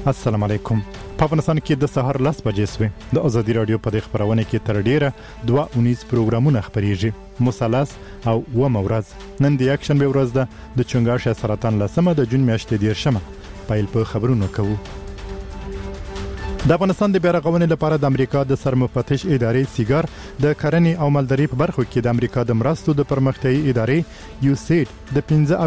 السلام علیکم. په افغانستان کې د سهار 10 بجې سوې د ازادي رادیو په خبرونه کې تر ډیره 2:19 پروګرامونه خبريږي. مثلث او ورځ نن د اکشن به ورځ ده د چنګاښ سرطان لسمه د جون میاشتې 10 پایل په خبرونو کوو. د افغانستان د بیارغونې لپاره د امریکا د سرمفتش ادارې سیګار د کرنې او مالدارۍ په برخو کې د امریکا د مرستو د پرمختیايي ادارې USAID د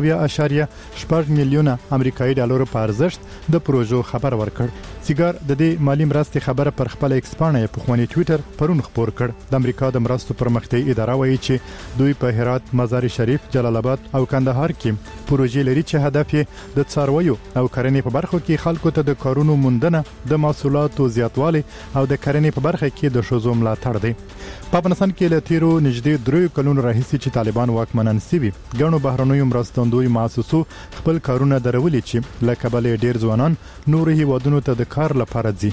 15.8 میلیونه امریکایي ډالر په ارزښت د پروژو خبر ورکړ. سیګار د دې مالی مرستې خبره پر خپل ایکس پاڼه په خواني ټوئیټر پرون خبر کړ. د امریکا د مرستو پرمختیايي اداره وایي چې دوی په هرات، مزار شریف، جلال آباد او کندهار کې پروژې لري چې هدف یې د څارویو او کرنې په برخو کې خلکو ته د کارونو موندنه، د محصولاتو زیاتوالی او د کرنې په برخه کې د ښځو ملاتړ دی. په افغانستان کې له تیرو نږدې 3 کلونو راهیسې چې طالبان واکمنان سوي، ګڼو بهرنیو مرستندوی مؤسسو خپل کارونه درولي چې لکه بل ډیر ځوانان نور هیوادونو ته د کار لپاره ځي.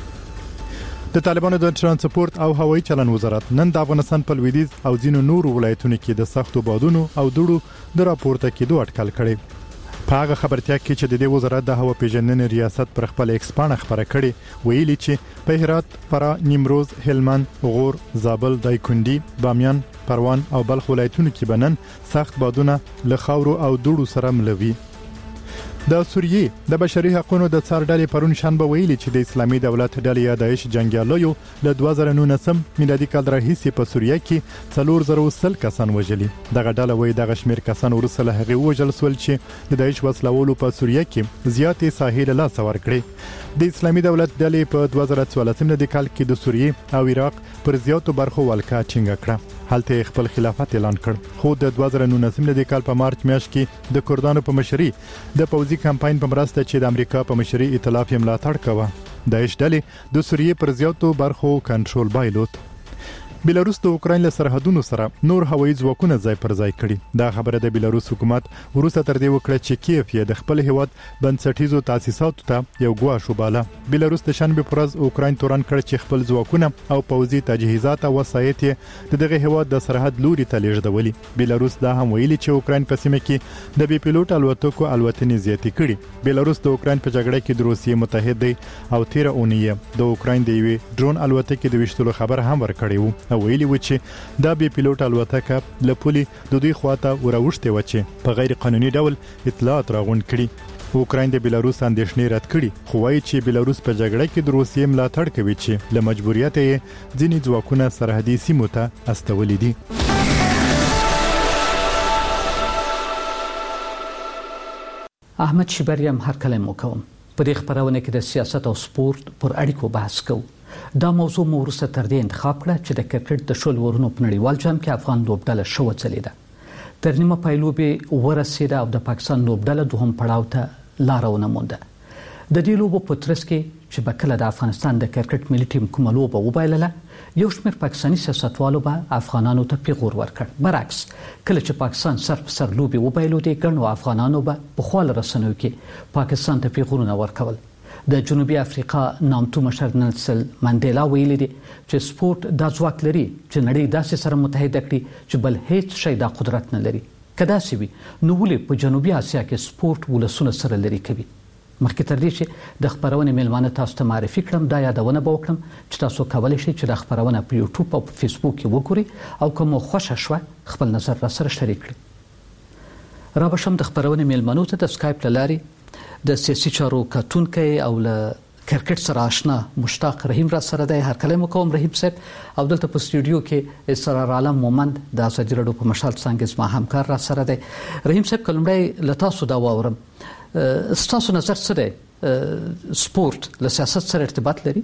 د طالبانو د ترانسپورت او هوایي چلن وزارت نن د افغانستان په لویدیځ او ځینو نورو ولایتونو کې د سختو بادونو او دوړو د راپورته کېدو اټکل کړي. په هغه خبرتیا کې چې د دې وزارت د هوا پیژندنې ریاست پر خپل ایکس پاڼه خبره کړې، ویلي چې په هرات، فرا، نیمروز، هلمند، غور، زابل، دایکنډي، بامیان، پروان او بلخ ولایتونو کې بنن سخت بادونه له خاورو او دوړو سره ملوي. د سوریې د بشري حقوقو د څار ډلې پرون شنبه ویلي چې د اسلامي دولت ډلې یا داعش جنگیالیو له 2019 میلادي کال راهیسې په سوریه کې 400 کسان وژلي. دغه ډله وایي دغه شمیر کسان وروسته له هغې وژل شول چې د داعش وسلوالو په سوریه کې زیاتې ساحې له لاسه ورکړې. د اسلامي دولت ډلې په 2014 میلادي کال کې د سوریې او عراق پر زیاتو برخو ولکه ټینګه کړه. هلته خپل خلافت اعلان کړ. خو د 2019 میلادي کال په مارچ میاشت کې د کردانو په مشرۍ د پوځي کمپاین په مرسته چې د امریکا په مشرۍ ائتلاف یې ملاتړ کاوه، داعش ډلې د سوریې پر زیاتو برخو کنټرول بایلود. بیلاروس د اوکراین له سرحدونو سره نور هوایي ځواکونه ځای پر ځای کړي. دا خبره د بیلاروس حکومت وروسته تر دې وکړه چې کیف یې د خپل هیواد بنسټیزو تاسیساتو ته یو ګواښ وباله. بیلاروس د شنبه پر ورځ اوکراین تورن کړ چې خپل ځواکونه او پوځي تجهیزات او وسایط دغه هیواد د سرحد لوري ته لیږدولي. بیلاروس دا هم ویلي چې اوکراین په سیمه کې د بي پیلوټ الوتکو الوتنې زیاتې کړي. بیلاروس د اوکراین په جګړه کې د روسیې متحد دی او 13 اونۍ د اوکراین د یوې ډرون الوتکې د وشتلو خبر هم ورکړی و. ویلي و چې دا بي پیلوټ الوتکه له پولي د دوی خواته وروښته و چې په غیر قانوني ډول اطلاعات راغونډ کړي. اوکراین د بیلاروس اندېښنې رد کړي، خو وايي چې بیلاروس په جګړه کې د روسیې ملاتړ کوي چې له مجبوریت یې ځینې ځواکونه سرحدي سیمو ته استولي دي. احمد شبریم هر کله مو کوم په دې خبرونه کې د سیاست او سپورت پر اړیکو بحث کوو. دا موضوع مو وروسته تر دې انتخاب کړه چې د کرکټ د شل ورونو په نړیوال جام کې افغان لوبډله شو چلیده. تر نیمه پایلوبې ورسېده او د پاکستان لوبډله دوهم پړاو ته لار ونمونده. د دې لوبو په ترڅ کې چې بکله د افغانستان د کرکټ ملي ټیم کومه لوبه وبایلله، یو شمېر پاکستاني سیاستوالو به افغانانو ته پیغور ورکړ. برعکس کله چې پاکستان سر په سر لوبې وبایلودې، ګڼو افغانانو به په خپل رسنیو کې پاکستان ته پیغورونه ورکول. د جنوبي افریقا نامتو مشر نیلسن منډیلا ویلي دي چې سپورت دا ځواک لري چې نړۍ داسې سره متحد کړي چې بل هیڅ شی دا قدرت نه لري. کدا سی وي نو ولې په جنوبي اسیا کې سپورت ولسونه سره لري کوي. مخکې تر دې چې د خبرونه میلمانه تاسو ته معرفي کړم، دا یادونه به وکړم چې تاسو کولای شئ چې د خبرونه په یوټیوب او فیسبوک کې وګورئ او کوم خوښه شوه خپل نظر را سره شریک کړئ. را بشم د خبرونه میلمنو ته د اسکایپ لاري د سیاسي چارو کتونکي او له کرکټ سره آشنا مشتاق رحیم را سره دی. هر کله مو کوم رحیم صاحب، او دلته په سټوډیو کې اسرار عالم مومند د ازادي رادیو په مشال څنګه زما همکار را سره دی. رحیم صاحب کلمړی لتا سو دا واورم، ستاسو نظر څه دی؟ سپورت له سیاست سره ارتباط لري؟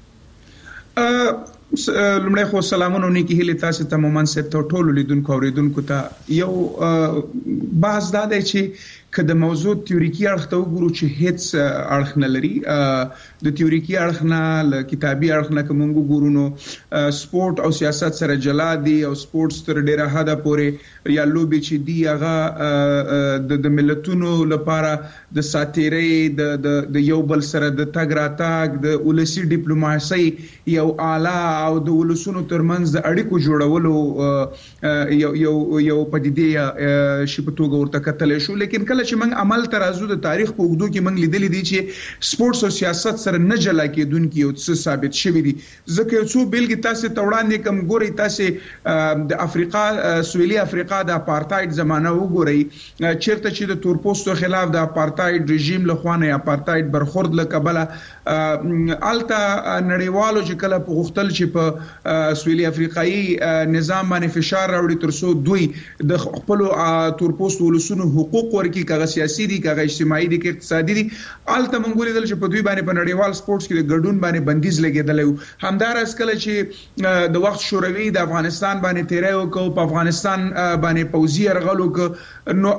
لمړی خو سلامونه نیکی هیله تاسو ته مومن صاحب ته ټول لیدونکو اوریدونکو ته. یو بحث دا دی چې که د موضوع تیوریکي اړخ ته وګورو چې هیڅ اړخ نه لري، د تیوریکي اړخ نه ل کتابي اړخ نه کوم وګورو نو سپورت او سیاست سره جلا دي او سپورت تر ډیره حده پورې یا لوبي چې دی هغه د ملتونو لپاره د ساتيري د یو بل سره د تګ راتګ د ولسی ډیپلوماسي یو اعلی او د ولسونو ترمنځ د اړیکو جوړولو یو پدیده شي په توګه ورته کتل شو. لیکن کله کله چې موږ عمل ترازو د تاریخ په اوږدو کې موږ لیدل دي چې سپورتس او سیاست سره نه جلا کېدونکي او څه ثابت شوی دي ځکه یو څو بیلګې تاسو ته وړاندې کوم ګوري تاسو د افریقا سویلي افریقا د اپارټاید زمانہ وګورئ چیرته چې د تورپوستو خلاف د اپارټاید رژیم له خوا نه اپارټاید برخورد له کبله التا نړیوالو چې کله په غختل چې په سویلي افریقایي نظام باندې فشار راوړي ترڅو دوی د خپل تورپوست ولسونو حقوق ورکړي کغه سیاسي دي کغه اجتماعي دي کغه اقتصادي دي الته منګولې دل چې په دوی باندې په نړیوال سپورتس کې د ګډون باندې بندیز لګیدل همدار اس کله چې د وخت شوروي د افغانستان باندې تیرې وکړو په افغانستان باندې پوځي يرغل وکړو نو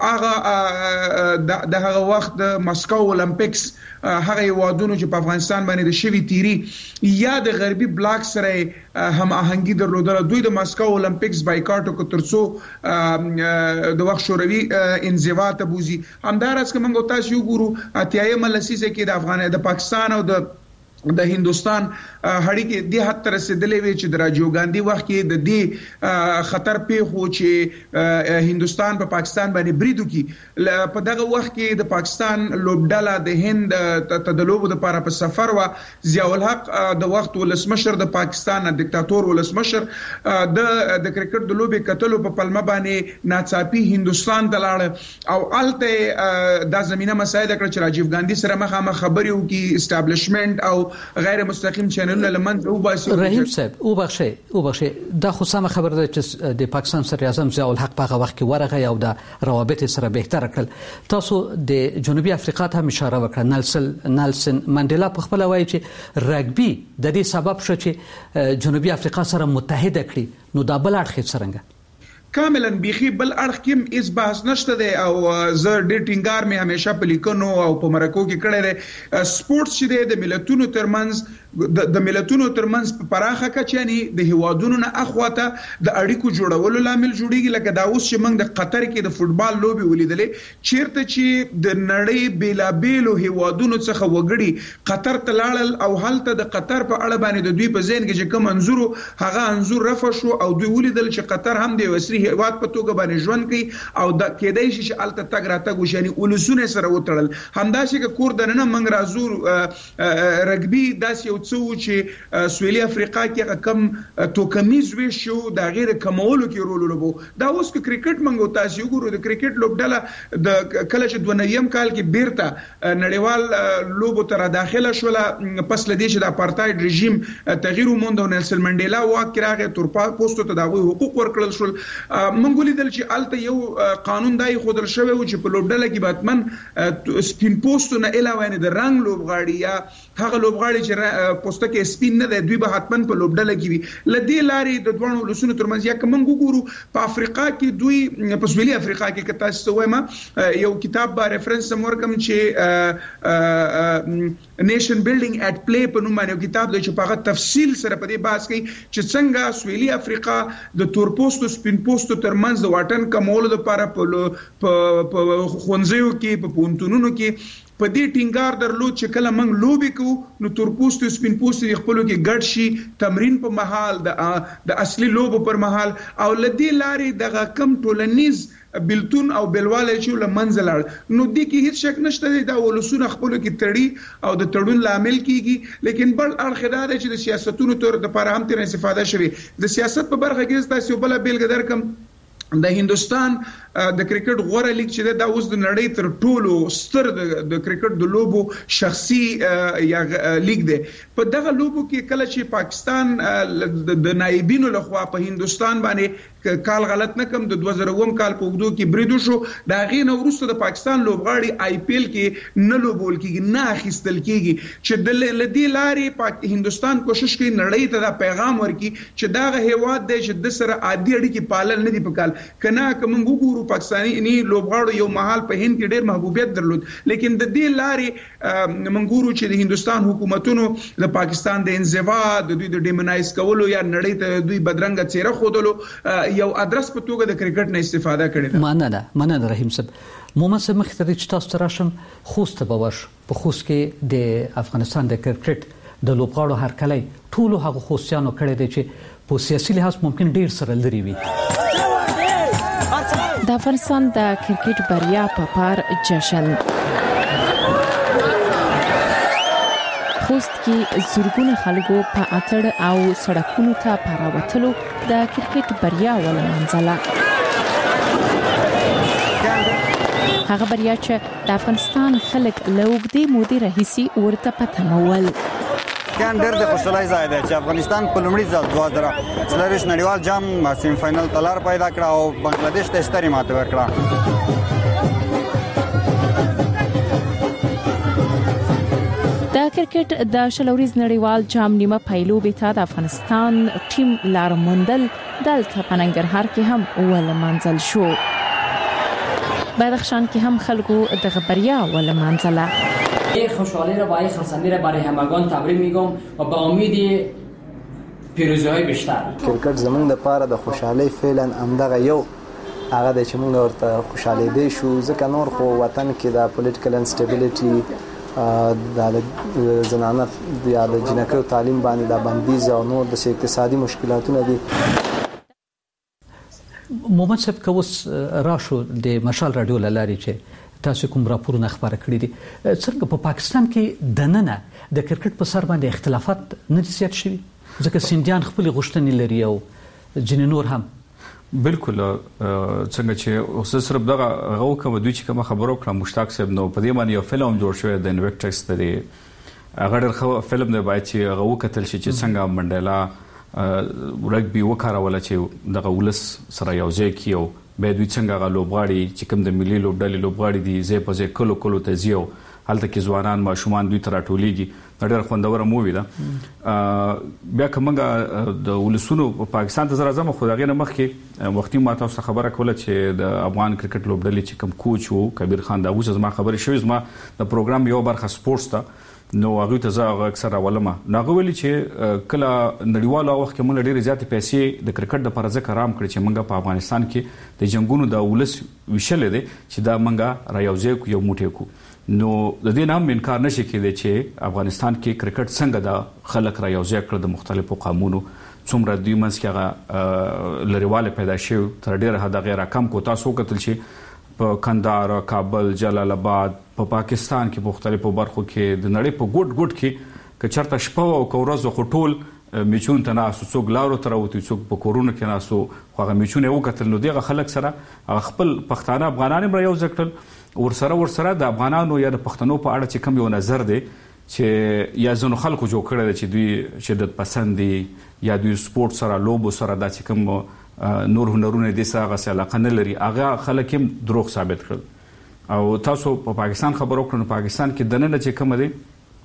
هغه د هغه وخت د مسکو اولمپیکس هغه وادونو چې په افغانستان باندې د شوی تیری یا د غربي بلاک سره هم آهنګي درلودل دوی د مسکو اولمپیکس بایکاټ وکړ ترڅو د وخت شوروي انزوا ته بوزي همدارس کوم تاسو وګورو اتیایم لسیزه کې د پاکستان او د هندستان هړیکې د حد تر رسیدلې وی چې د راجیو ګاندھی وخت کې د دې خطر پیښو چې هندستان په پاکستان باندې بریدو کې په دغه وخت کې د پاکستان لوبډاله د هند تدلوب د لپاره په سفر و ضیاء الحق د وخت ولسمشر د پاکستان دیکتاتور ولسمشر د کرکټ د لوبې کتلو په پلمه باندې ناڅاپي هندستان ته لاړ او الته د زمينه مسایل کړ چې راجیو ګاندھی سره مخامخ خبرې وکړي اسټابلیشمنت او غیر مستقیم چینلونه لمنځه وباسي رحیم صاحب او بخښه دا خو سم خبر ده چې د پاکستان صدر اعظم ضیاء الحق په وخت کې ورغه او د روابط سره بهتر کړل تاسو د جنوبي افریقا ته اشاره وکړه نلسن منډیلا په خپل وایي چې رګبي د دې سبب شو چې جنوبي افریقا سره متحد کړي نو دا بل اړخ څنګه کاملا بيخي بل اړخ کې اس بحث نشته دی او زه ډېر ټینګار مې همیشه په لیکنو او په مرکو کې کړی دی سپورتس چې د ملتونو ترمنځ د ملتونو ترمنځ په پراخه کچه یعنی د هوادونو نه اخواته د اړیکو جوړولو لامل جوړیږي لکه دا اوس چې موږ د قطر کې د فوتبال لوبي ولیدلې چیرته چې د نړۍ بیلابیلو هوادونو څخه وګړي قطر ته لاړل او هلته د قطر په اړه باندې د دوی په ذهن کې چې کوم انزور هغه انزور رفع شو او دوی ولیدل چې قطر هم د وسري هواد په توګه باندې ژوند کوي او د کېدای شي چې الته تګ راتګ وشي یعنی ولسونه سره وتړل همداسې چې کور دننه موږ راځو رګبي داسې یو څو چې سویلي افریقا کې کم توکمیز وشو د غیر کمولو کې رول لوبو دا اوس کې کرکټ منغو تاسو وګورئ د کرکټ لوبډاله د کله چې 2009 کال کې بیرته نړیوال لوبو تر داخله شول پس لدې چې د اپارټاید رژیم تغییر وموند او نلسن منډیلا واک راغی تورپا پوسټو ته دغه حقوق ورکړل شول منګولې دل چې الته یو قانون دای خودل شوی و چې په لوبډاله کې باتمن سپین پوسټو نه علاوه نه د رنگ لوبغاړي یا هغه لوبغاړي چې پوسټه کې سپین نه دی دوی به حتمن په لوبډاله کې وي لدې لارې د دوه ولسونو ترمنځ یا کوم ګورو په افریقا کې دوی په سویلي افریقا کې کته سوما یو کتاب با ریفرنس مورکم چې نیشن بیلډینګ اټ پلی په نوم باندې کتاب دی چې په هغه تفصیل سره په دې بحث کوي چې څنګه سویلي افریقا د تورپوستو سپین پوسټو ترمنځ د واټن کمولو لپاره په خونځیو کې په پونتونونو کې په دې ټینګار درلود چې کله موږ لوبي کوو نو تورپوستو سپین پوستو خپلو کې ګډ شي تمرین په محل د اصلي لوبو پر محل او لدی لارې دغه کم ټولنیز بلتون او بلواله چې لمنځل نو د کې هیڅ شک نشته دا ولسونه خپل کې تړي او د تړون لامل کیږي لیکن بل اړخ دا چې د سیاستونو تر د لپاره هم تر استفاده شوی د سیاست په برخه کې تاسو بل بیلګه درکم د هندستان د کرکټ غوړه لیګ چې دا اوس د نړۍ تر ټولو ستر د کرکټ د لوبو شخصي یا لیګ دی په دغه لوبو کې کله چې پاکستان د نایبینو لخوا په هندستان باندې کال غلط نه کم د 2009 کال په وګړو کې بریدو شو دا غینه ورسته د پاکستان لوبغاړي آی پی ایل کې نه لوبول کېږي نه اخیستل کېږي چې د لدی لارې هندستان کوشش کوي نړۍ ته دا پیغام ورکړي چې دا هیواد دی چې د سره عادي اړیکې پالل نه دی پکال کنا کوم وګورو پاکستاني لوبغاړو یو محل په هند کې ډېر محبوبیت درلود لیکن د دې لارې منګورو چې د هندستان حکومتونو د پاکستان د انزوا د دوی د ډیمونایز کولو یا نړۍ ته دوی بدرنګ چهره خودلو یو ادرس په توګه د کرکټ نه استفاده کړي مننه رحیم صاحب محمد صاحب مختري چې تاسو تراشم خوست به وش په خوست کې د افغانستان د کرکټ د لوبغاړو هرکلی ټولو هغه خوستیانو کړي دي چې په سیاسي لحاظ ممکن ډیر سره لري وي د افغانستان د کرکټ بریا په پار جشن. خوست کې زورګونه خلکو په اتړ او سړکونو ته پراوتلو د کرکټ بریا ولمنځله. هغه بریا چې د افغانستان خلک له اوږدې مودې راهیسې ورته په تمه ول. کان ډېر د خوشحالۍ ځای دی چې افغانستان په لومړي ځل 2024 نړیوال جام سیم فائنل ته لار پیدا کړه او بنگلاديش ته ستري ماته ورکړه. د کرکټ د شلوريز نړیوال جام نیمه پیلوبې ته د افغانستان ټیم لار موندل دلته په ننګرهار کې هم ولمنځل شو. بدخشان کې هم خلکو د بریا ولمنځله. این خوشحالی را با این خرسندی را برای همگان تبریک میگم و با امید پیروزی‌های بیشتر. کرکټ زمونږ لپاره د خوشحالۍ فعلا همدغه یو هغه د چې موږ ورته خوشاله دي شو ځکه نور خو وطن کې د پولیټیکل انسټیبিলিټي د زنانه د جنکو تعلیم باندې د بندیز او نور د اقتصادي مشکلاتونه دي. مومن صاحب کوس راشو د مشال رادیو لاري چې تاسو کوم راپورونه خبره کړی دي څنګه په پاکستان کې د نننه د کرکټ په سر باندې اختلافات نه زیات شوي ځکه سیندیان خپل غوښتنې لري او ځینې نور هم بالکل څنګه چې اوس صرف دغه غو کوم دوی چې کوم خبرو کړم مشتاق صاحب نو په دې باندې یو فلم جوړ شوی د انویکټکس دی هغه ډېر فلم دی باید چې غو کتل شي چې څنګه منډیلا رګبي وکاروله چې دغه ولس سره یو ځای کیو به دوی څنګه غلوبغاړي چې کوم د ملي لوبډلې لوبغاړي دي زې په زې کلو ته زیو هلته کې ځوانان ماشومان دوی تر ټولېږي ډېر خوندوره مووی ده. بیا کومه د ولسونو په پاکستان ته زراعظم خو دغه نه مخکې وختي ما تاسو خبره کوله چې د افغان کرکټ لوبډلې چې کوم کوچ وو کبیر خان دا اوس زما خبره شوې زما د پروګرام یو برخه سپورتس ته نو هغه ته زه اکثر ولما ناغه ویلي چې کله نړیوالو وخت کې موږ ډېر زیات پیسې د کرکټ د پرځه کرام کړی چې موږ په افغانستان کې د جنگونو د ولس وشل دي چې دا موږ را یوځای کو یو موټی کو نو د دې نام انکار نشي کېدی چې افغانستان کې کرکټ څنګه د خلک را یوځای کړ د مختلفو قومونو څومره دوی منځ کې هغه لريواله پیدا شو تر ډېر حد غیر کم کو تاسو کتل شي په کندهار کابل جلال آباد په پاکستان کې مختلفو برخو کې د نړۍ په ګډ کې که چرته شپه او کورزو خټول میچون ته ناسو څوک لارو تر وتی څوک په کورونه کې ناسو هغه میچونه وکتل نو دغه خلک سره خپل پښتانه افغانان را یو ځکل ورسره د افغانانو یا د پښتنو په اړه چې کوم یو نظر دی چې یا زنو خلکو جوړ کړل چې دوی شدت پسند دي یا دوی سپورت سره لوبو سره د چې کوم نور هنرونه د ساغه سره علاقه نه لري هغه خلک هم دروغ ثابت کړل. او تاسو په پاکستان خبرو کړو پاکستان کې دنه چې کوم دی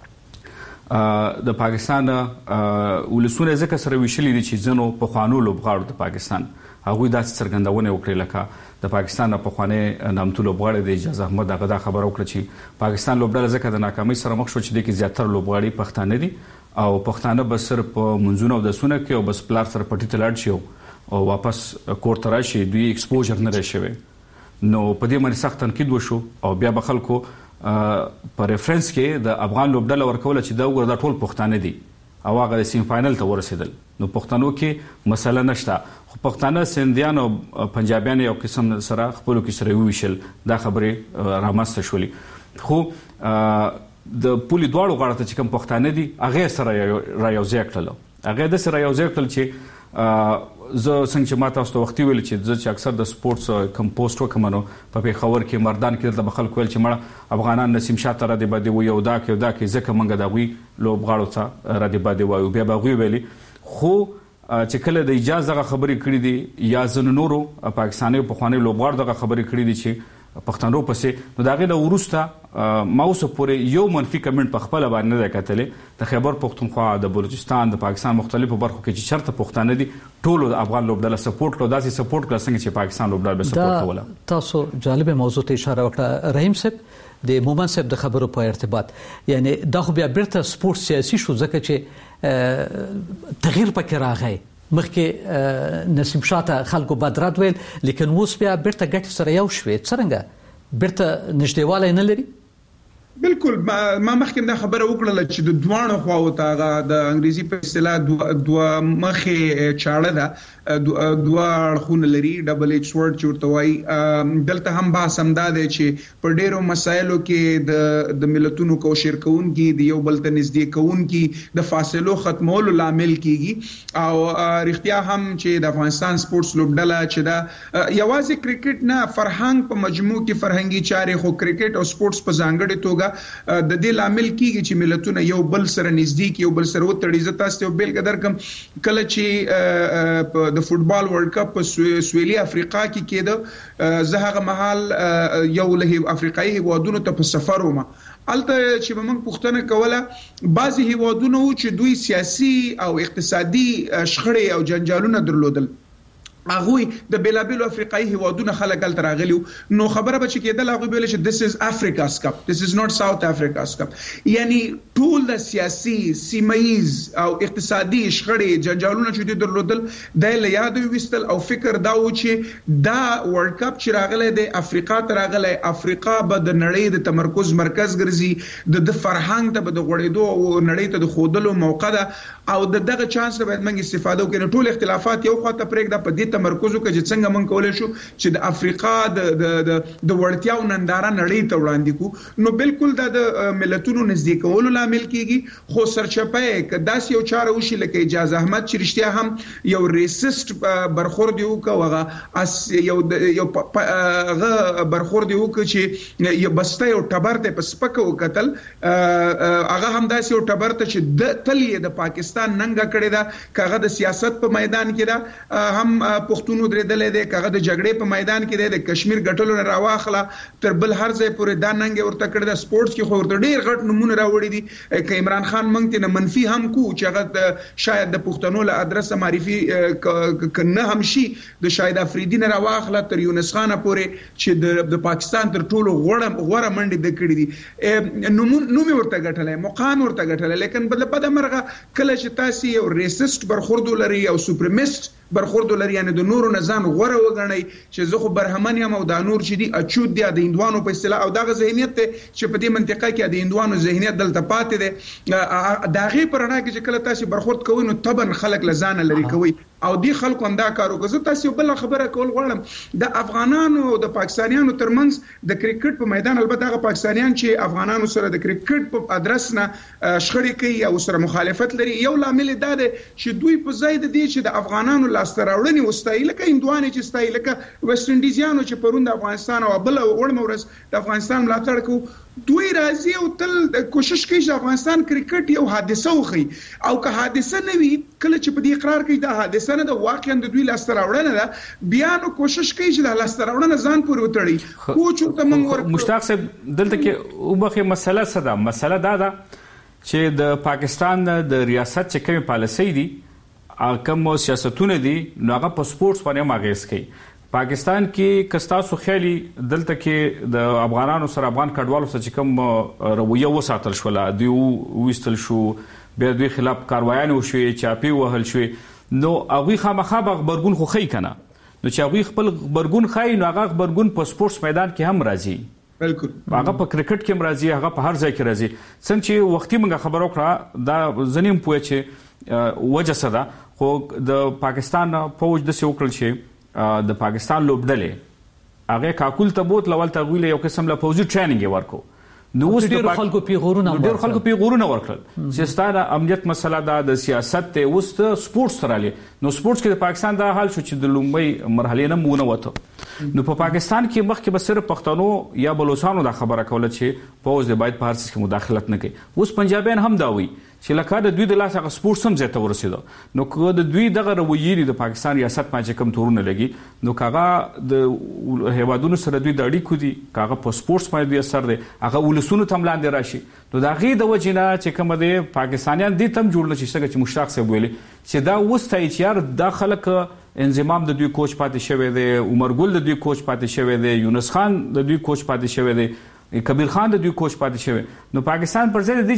د پاکستان ولسونه ځکه سره ویشلې دي چې زنو په خوانو لوبغاړو د پاکستان هغه د څرګندونه وکړي لکه د پاکستان په خوانه نامتو لوبغاړي د اجازه احمد هغه د خبرو وکړه چې پاکستان لوبډله ځکه د ناکامۍ سره مخ شو چې د کې زیاتره لوبغاړي پښتانه دي او پښتانه به صرف منځونه او د سونه کې او بس پلار سره پټی تلاړ شي او واپس کور ته راشي دوی ایکسپوژر نه راشي نو په دې باندې سخت تنقید وشو او بیا به خلکو په ریفرنس کې د افغان لوبډله ورکول چې دا وګړه ټول پښتانه دي او هغه د سیم فائنل ته ورسېدل نو پښتنو کې مسله نشته خو پښتانه سندیان او پنجابیان یو قسم سره خپل کې سره ویشل دا خبره رامسته شولې خو د پولی دواړو غاړه ته چې کوم پښتانه دي هغه سره را یو ځای کړل هغه د سره یو ځای کړل چې زه څنګه چې ما تاسو ته وختي ویل چې زه اکثر د سپورتس کمپوسټ وکمنو په پیښور کې مردان کې د خلکو ویل چې مړه افغانان نسیم شاته را دی باندې یو دا کې ځکه منګه دا وی لوبغاړو ته را دی باندې وایو بیا به ویلي خو چې کله د اجازه خبرې کړې دي یا زنه نورو پاکستاني په خواني لوبغاړو دغه خبرې کړې دي چې پښتنو پسې نو داغه د ورسته ماوس پورې یو منفي کمنټ په خپل باندې نه کتلې د خیبر پختونخوا د بلوچستان د پاکستان مختلفو برخو کې چې شرط پښتانه دي ټول د افغان لوبډله سپورټ کړو داسې سپورټ کړ څنګه چې پاکستان لوبډله سپورټ کوله. تاسو جالبه موضوع ته اشاره وکړه رحیم صاحب د مومن صاحب د خبرو په ارتباط یعنی دا خو بیا بیرته سپورت سیاسي شو ځکه چې تغییر پکې راغی مخکې نسیم شاته خلکو بدرات ویل لیکن اوس بیا بیرته ګټ سره یو شوي څنګه بیرته نږدېوالی نه لري بالکل ما مخکې دا خبره وکړه چې د دوانو خواو ته د انګریزي په اصطلاح دوه مخې چاړه ده دوه اړخونه لري ډبل ایچ ورډ چورته وای دلته هم با سمدا دی چې په ډیرو مسایلو کې د ملتونو کوشر کوونکی د یو بل ته نږدې کوونکی د فاصلو ختمولو لامل کیږي او رښتیا هم چې د افغانستان سپورتس لوبډله چې دا یوازې کرکټ نه فرهنګ په مجموع کې فرهنګي چارې خو کرکټ او سپورتس په ځانګړي توګه د دې لامل کیږي چې ملتونه یو بل سره نږدې کې یو بل سره وتړي. زه تاسو ته بیل قدر کوم کله چې د فوتبال ورلد کپ په سویلي افریقا کې کېده زه هغه مهال یو له افریقایي هیوادونو ته په سفر وم. الته چې موږ پوښتنه کوله بعضي هیوادونو چې دوی سیاسي او اقتصادي شخړې او جنجالونه درلودل هغه د بیلابیلو افریقایي هیوادونو خلک تل راغلي نو خبره به چې کېدل هغه ویل چې this is Africa's cup, this is not South Africa's cup. یعنی ټول د سیاسي سیمایز او اقتصادي شخړې جنجالونه چې درلودل د یاد وستل او فکر دا و چې دا ورلد کپ چې راغلی د افریقا ته راغلی افریقا به د نړۍ د تمرکز مرکز ګرځي د فرهنګ ته به د غوړېدو او نړۍ ته د خودلو موقع ده او دغه چانس به موږ استفاده وکړو. ټول اختلافات یو خواته پرېږده په دې تمرکز وکړو چې څنګه موږ کولای شو چې د افریقا د وړتیاو ننداره نړۍ ته وړاندې کو. نو بالکل د ملتونو نږدې کولو لامل کیږي خو سرچپه کداس یو چاره وشي لکه اجازه احمد چې رښتیا هم یو ریسست برخورد یو کوغه اس یو برخورد یو چې یو بسته یو ټبرته په سپکو قتل هغه هم داس یو ټبرته چې د تلې د پاکستان ننګه کړی دا کاغه د سیاست په میدان کې دا هم پښتونو درېدلې ده کاغه د جګړې په میدان کې د کشمیر ګټلو نه راواخله تر بل هر ځای پورې دا ننګ ورته کړی د سپورتس کې خو ورته ډېر غټ نمونه راوړي دي ک عمران خان مونږ ته منفي هم کو چې هغه شاید د پښتنو له ادرس معرفي کنه هم شي د شاید افریدي نه راواخله تر یونس خان پورې چې د پاکستان تر ټولو غوړه منډي د کړی دي نومي ورته غټلې مقام ورته غټلې لیکن بد مرغه کله چې تاسو یو ریسست برخورد لري او سوپرمیست برخورد لري یعنی د نورو نزان غوړه وګڼي چې زه خو برهمن یم او د نور چې دی اچود دی د هندوانو په اصطلاح او دغه ذهنیت ته چې په دې منطقه کې د هندوانو ذهنیت دلته پاتې دی داغه پرنا کې چې کله تاسو برخورد کوئ نو طبعا خلک لزان لري کوي او دی خلکو هم دا کارو کوي. زه تاسو بل خبره کول غواړم د افغانانو او د پاکستانیانو ترمنځ د کرکټ په میدان البته هغه پاکستانیان چې افغانانو سره د کرکټ په ادرس نه شخړې کوي او سره مخالفت لري یو لامل دا دی چې دوی په ځای د دې چې د افغانانو لاستراوړنې وستایي لکه هندوانې چې ستایي لکه ویسټ انډیزیانو چې پرون د افغانستان او بل وړ مورس د افغانستان ملاتړ کوي دوی راځي او تل کوشش کوي چې افغانستان کرکټ یو حادثه وخی او که حادثه نه وي کله چې په دې اقرار کوي دا حادثه نه د واقعا د دوی لاستراوړنه ده بیا نو کوشش کوي چې د لاستراوړنه ځان پورې وتړي کوچ ته موږ مشتاق صاحب دلته کې وبخه مسله څه ده مسله دا ده چې د پاکستان د ریاست چې کوم پالیسي دي کوم سیاستونه دي نو هغه په سپورتس باندې ماغیس کوي. پاکستان کې کستاسو خیالي دلته کې د افغانانو سره افغان کډوالو سره کوم رویه وساتل شو دی وستل شو بیا دوی خلاف کاروایان وشوي چاپی وهل شوي نو هغه خامخا خبرګون خو خی کنه نو چې هغه خپل خبرګون خای نو هغه خبرګون په سپورتس میدان کې هم راځي بالکل هغه په کرکټ کې هم راځي هغه په هر ځای کې راځي څنګه چې وختي موږ خبرو کړه دا زنیم پوه چې وجه صدا خو د پاکستان فوج د سوکل شي د پاکستان لوبډلې هغه کاکول ته بوت لول تغویل یو قسم له فوجي ټریننګ ورکو نو اوس ډېر خلکو پیغورونه ورکړل چې ستاره امنیت مسله د سیاست ته اوس سپورتس تراله نو سپورتس کې د پاکستان دا حال شو چې د لومړی مرحله نه مونږ وته نو په پاکستان کې مخکې به صرف پښتنو یا بلوچستانو دا خبره کوله چې فوج د باید په هر څه کې مداخلت نه کوي اوس پنجابیان هم دا وایي چې لکه د دوی د لاس هغه سپورټ سم ځای ته ورسېدو نو که د دوی دغه رویې د پاکستان ریاست باندې کوم تورونه لګي نو کاغه د هیوادونو سره دوی د اړیکو دي کاغه په سپورټس باندې دوی اثر دی هغه ولسونو تم لاندې راشي نو دا غي د وجنه چې کوم د پاکستانیان دي تم جوړ نشي څنګه چې مشتاق صاحب ویلي چې دا وستای چې یار د خلک انضمام د دوی کوچ پاتې شوی دی عمر ګل د دوی کوچ پاتې شوی دی یونس خان د دوی کوچ پاتې شوی دی کبیر خان د دوی کوچ پاتې شوی نو پاکستان پر ځای دی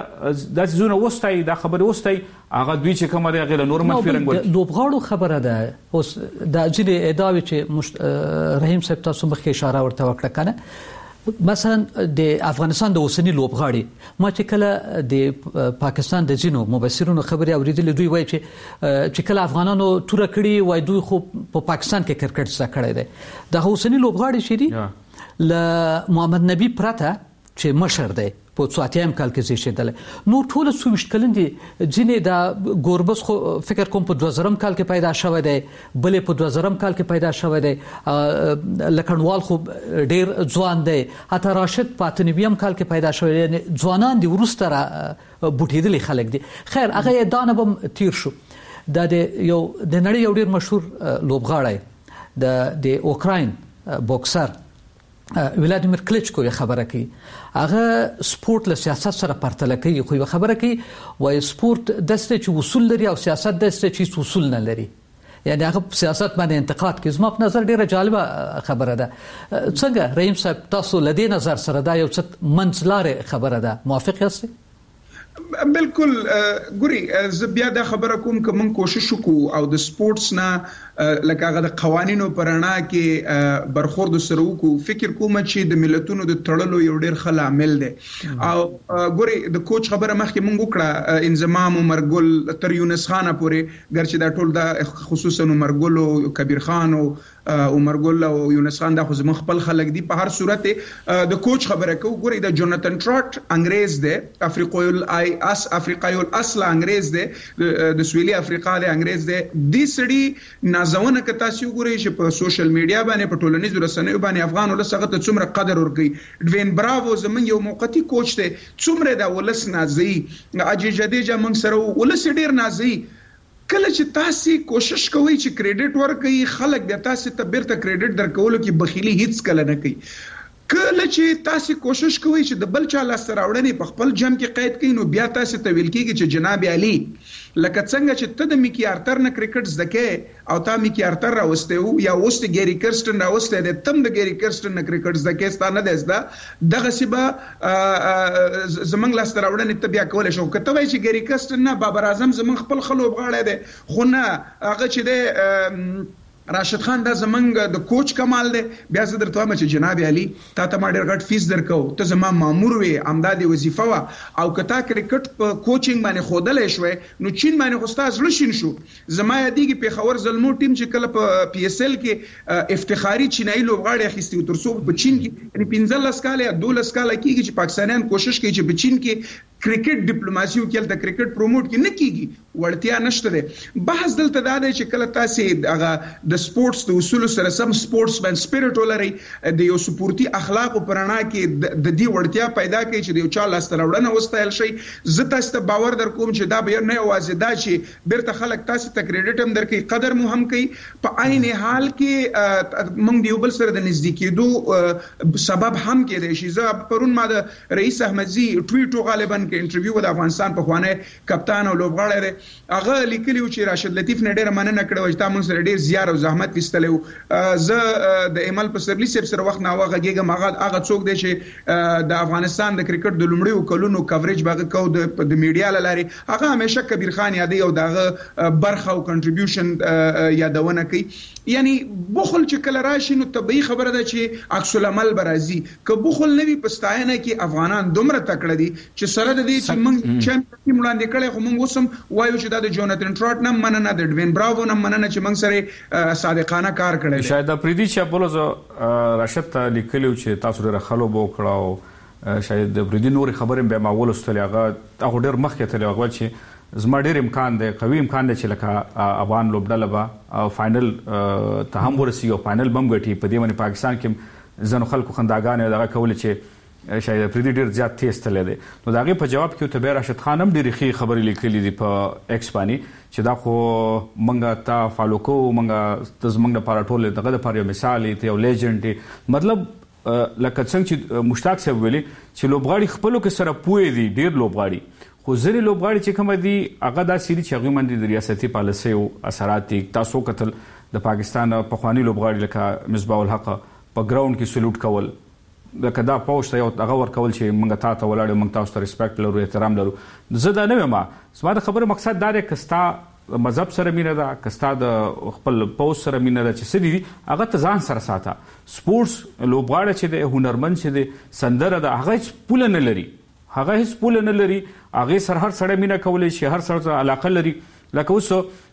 چې دا زونه وستای دا خبره وستای هغه دوی چې کومه دی غیر نورمال فیرنګ ول لوبغاړو خبره ده اوس د ځینې ادعاوې چې رحیم صاحب تاسو مخکې اشاره ورته وکړه کنه مثلا د افغانستان د اوسنی لوبغاړي ما چې کله د پاکستان د جنو مبصرونو خبري اوریدلې دوی وایي چې کله افغانانو تور کړی وای دوی خو په پاکستان کې کرکټ زده کړی دی د اوسنی لوبغاړي شری ل محمد نبی پرته چې مشر دی په 30م کال کې زیږیدل نو ټول 24 کلن دي ځینې د ګوربس خو فکر کوم په 2000م کال کې پیدا شوی دی بلې په 2000م کال کې پیدا شوی دی لکړنوال خو ډیر ځوان دی حتی راشد په 98م کال کې پیدا شوی دی ځوانان دي ورسته را بوټیدل خلک دي خیر هغه دانه بم تیر شو د یو د نړۍ یو ډیر مشهور لوبغاړی د اوکراین بوکسر ولادیمیر کلیچکو خبره کوي هغه سپورت له سیاست سره پرتله کوي خو خبره کوي وای سپورت دسته چې اصول لري او سیاست دسته چې اصول نه لري یعنی هغه سیاست باندې انتقاد کوي زما په نظر ډیره جالبه خبره ده څنګه رحیم صاحب تاسو لدی نظر سره دا یو څه منځلاره خبره ده موافق یاست بالکل ګوري زه بیا دا خبره کوم چې موږ کوشش وکړو او د سپورتس نه لکه هغه د قوانینو پرانا کې برخورد سره وکړو فکر کوم چې د ملتونو د تړلو یو ډیر ښه عامل دی او ګوري د کوچ خبره مخکې موږ وکړه انضمام عمرګل تر یونس خان پورې ګرچې دا ټول د خصوصا عمرګل او کبیر خان او عمرګل او یونس خان دا خو زموږ خپل خلک دي په هر صورت د کوچ خبره کوي ګوري د جوناتن ټراټ انګريز دی افریقایي الاصل انګريز دی د سویلي افریقا دی انګريز دی د سړي نازونه ک تاسو ګورئ چې په سوشل میډیا باندې په ټولنیزو رسنیو باندې افغان ولسغه ته څومره قدر ورکړي ډوین براوو زمون یو موقتی کوچ دی څومره دا ولس نازي اجي جديجه موږ سره ولس ډیر نازي کله چې تاسو کوشش کوئ چې کریډټ ورکړئ خلک د تاسو ته بیرته کریډټ درکولو کې بخیلی هیڅ کله نه کوي کله چې تاسو کوشش کوئ چې د بل چا لاس راوړنې په خپل جام کې قید کړئ نو بیا تاسو ته ویل کېږي چې جناب علي لکه څنګه چې ته د میکی ارتر نه کرکټ زده او تا میکی ارتر راوسته یا وسته ګيري کرستن راوسته د تم د ګيري کرستن نه کرکټ زده ستانه دزدا دغه سبا زمنګ لاس راوړنې ته بیا کول شو کته وای چې ګيري کرستن نه بابر اعظم زمنګ خپل خلوب غاړه ده خو نه هغه چې د راشد خان دا زمنګ د کوچ کمال دی بیا زه درته وایم چې جناب علي تا ته ما ډېر غټ فیس درکو ته زما مامور وې امدادي وظیفه وا او کتا کرکټ په کوچینګ باندې خودلې شوې نو چین باندې خو استاد لشین شو زما یادېږي په خبر زلمو ټیم چې کله په پی اس ال کې افتخاري چینایي لوبغاړي اخیستي تر څو په چین کې یعنی 15 کال یا 12 کال کېږي چې پاکستانیان کوشش کوي چې په چین کې کرکټ ډیپلوماسي او کله د کرکټ پروموټ کې نه کیږي ورتیا نشته ده بحث دلته دا دی چې کله تاسو هغه د سپورتس د اصول سره سم سپورتس من سپیرټ ولري د یو سپورتي اخلاق او پرانا کې د دې ورتیا پیدا کوي چې د یو چا لاس تراوړنه وستایل شي زه تاسو ته باور در کوم چې دا به نه یوازې دا چې بیرته خلک تاسو ته کریډټ هم درکې قدر مو هم کوي په عین حال کې موږ دیو بل سره د نزدیکېدو سبب هم کې دی چې زه پرون ما د رئیس احمدزي ټویټ غالبا کې انټرویو د افغانستان په خوانه کپتان او لوبغاړی دی هغه لیکلی و چې راشد لطیف نه ډیره مننه کړو چې تاسو سره ډیر زیار او زحمت وستلو زه د ایمل په سرلی سره وخت نه واغږم هغه څوک دی چې د افغانستان د کرکټ د لومړیو کلونو کوریج باغ کو د میډیا لاري هغه همیشه کبیر خان یادي او دغه برخه او کنټریبیوشن یادونه کوي یعنی بخل چې کله راشي نو طبيعي خبره ده چې عکس العمل برازي که بخل نوي پستاینه کې افغانان دومره تکړه دي چې سره د دې چې موږ چمپیون وړاندې کړي خو موږ اوسم وایو چې دا د جوناتن ټراټ نه مننه د ډوین براوو نه مننه چې موږ سره صادقانه کار کړی شاید پریدي چې بولز راشد ته لیکلو چې تاسو ډېر خلو بو کړو شاید د پریدي نور خبرې به ما ولستل هغه ډېر مخکې ته هغه چې زما ډېر امکان دی قوي امکان دی چې لکه افغان لوبډله به فائنل ته هم ورسي او فائنل بم غټي په دې باندې پاکستان کې ځنو خلکو خنداګانې دغه کول چې شاید پریدي ډېر زیات تیز تللی دی نو د هغې په جواب کې ته بیا راشد خان هم ډېرې ښې خبرې لیکلي دي په ایکس باندې چې دا خو موږ تا فالو کوو موږ ته زموږ لپاره ټول دغه دپاره یو مثال یې ته یو لیجنډ یې مطلب لکه څنګه چې مشتاق صاحب ویلي چې لوبغاړي خپلو کې سره پوهې دي ډېر لوبغاړي خو ځینې لوبغاړي چې کوم دي هغه داسې دي چې هغوی باندې د ریاستي پالیسیو اثرات دي تاسو کتل د پاکستان پخواني لوبغاړي لکه مصباح الحق په ګراوند کې سلوټ کول لکه دا پوسټ یو هغه ورکول چې موږ تا ته ولاړو موږ تاسو ته ریسپیکټ لرو احترام لرو زه دا نه وایم زما د خبرو مقصد دا دی که ستا مذهب سره مینه ده کستا د خپل پوس سره مینه ده چې سړي هغه ته ځان سره ساته سپورتس لوبغاړي چې د هنرمند چې د سندره ده هغه پول نه لري هغه سره هر سړی مینه کولای شي هر سړی علاقه لري لکه اوس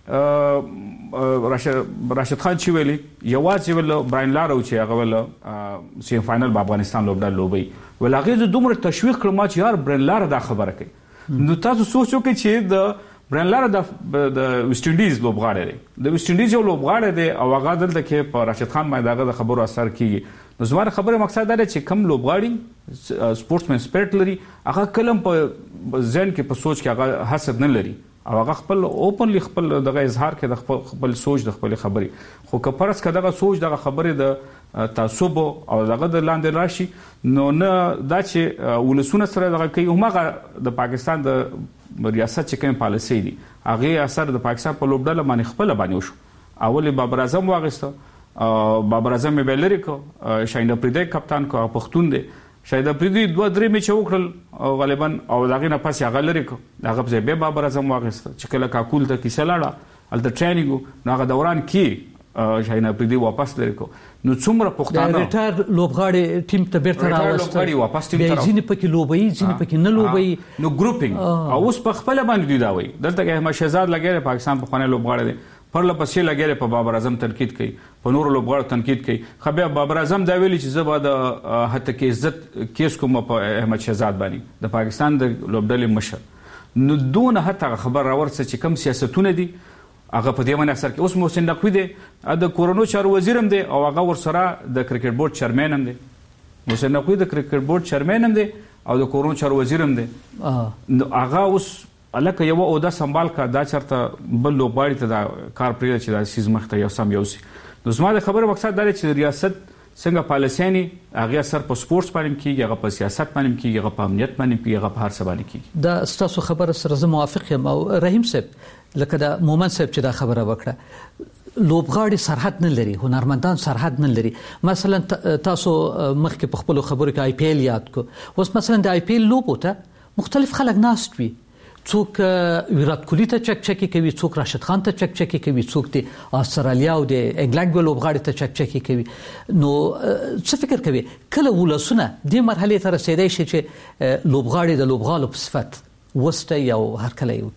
راشد خان چې ویلي یوازې ول براین لارو چې هغه ول سیم فائنل په افغانستان لوبي ول هغه دومره تشویق کړم چې یار براین لار دا خبره کوي نو تاسو سوچو کې چې د براین لار د ویسټ انډیز لوبغاړی دی د ویسټ انډیز یو لوبغاړی دی او هغه دلته کې په راشد خان باندې هغه د خبرو اثر کیږي نو زما خبره مقصد دا دی چې کم لوبغاړي سپورټسمن سپیرټ لري هغه کلم په ذهن کې په سوچ کې هغه حسد نه لري او هغه خپل اوپنلی خپل دغه اظهار کې د خپل سوچ د خپل خبري خو که پرس کداغه سوچ دغه خبره د تعصب او دغه د لاندې راشي نو نه دا چې ولسونه سره دغه کوي همغه د پاکستان د ریاست چې کوم پالیسي دي هغه اثر د پاکستان په لوبډله باندې خپل باندې وشو اول بابر اعظم واغسته بابر اعظم بیلری کو شاهین افریدی کپتان کو پختون دی شاید افریدی 2-3 میچ وکړل غالبا او داغه نه پس هغه لري کو هغه به بابر اعظم واغسته چې کله کاکول ته کیسه لاړه الته ټریننګ نو هغه دوران کې شاهین افریدی واپس لري کو نو څومره پښتانه ریټایر لوبغاړي ټیم ته بیرته راوستل لوبغاړي واپس ټیم ته ځینې پکې لوبي ځینې پکې نه لوبي نو ګروپینګ او اوس په خپل باندې دی دا وای دلته کې احمد شهزاد لګیره پاکستان په خانه لوبغاړي دی پر لپسې لګیره په بابر اعظم تنقید کوي په نور لوبغاړو تنقید کوي خو بیا بابر اعظم دا ویلي چې زه به د حتی کې عزت کیس کوم په احمد شهزاد باندې د پاکستان د لوبډلې مشر نو دون حتی خبر راورسه چې کم سیاستونه دي هغه په دې باندې اثر کوي اوس محسن نقوی دی د کورونو چارو وزیر هم دی او هغه ورسره د کرکټ بورډ چیرمن هم دی محسن نقوی د کرکټ بورډ چیرمن هم دی او د کورونو چارو وزیر هم دی هغه اوس الکه یو او دا سمبال کا دا چرته بل لوبغاړي ته دا کار پرې چې دا سیز مخته یو سم یو سي نو زما د خبره مقصد دا چې ریاست څنګه پالیسياني هغه اثر په سپورتس باندې کیږي هغه په سیاست باندې کیږي هغه په امنیت باندې کیږي هغه په هر څه باندې کیږي دا ستاسو خبره سره زه موافق یم او رحیم صاحب لکه دا مومن صاحب چې دا خبره وکړه لوبغاړي سرحد نه لري هنرمندان سرحد نه لري مثلا تاسو مخکې په خپل خبرو کې آی پی ایل یاد کو اوس مثلا د آی پی ایل لوبو ته مختلف خلک ناست وي څوک ویرات کوهلی ته چکچکی کوي څوک راشد خان ته چکچکی کوي څوک د استرالیا او د انګلند لوبغاړي ته چکچکی کوي نو څه فکر کوي کله ولسونه د مرحله ته رسیدای شي چې لوبغاړي د لوبغالو په صفت وسته یو هر کله یو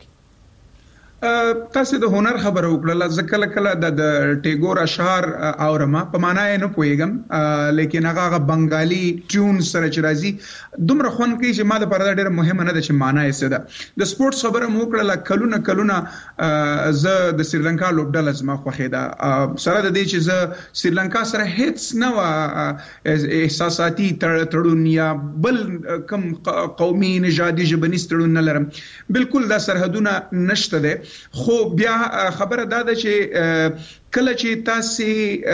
تاسو د هنر خبره وکړه ځکه کله د ټیګور اشعار اورما په معنا یې نه پوهیږم لیکن هغه بنگالي ټیون سره چې راځي دومره خون کوي چې ما د پرده ډیره مهمه نه ده چې معنا یې څه ده د سپورتس خبره مو وکړه کلونه زه د سریلانکا لوبډله زما خوښه ده سره د دې چې زه سریلانکا سره هیڅ نه احساساتي تړون یا بل کم قومي نژادي ژبني تړون نه لرم بالکل دا سرحدونه نشته ده خو بیا خبره دا ده چې کله چې تاسو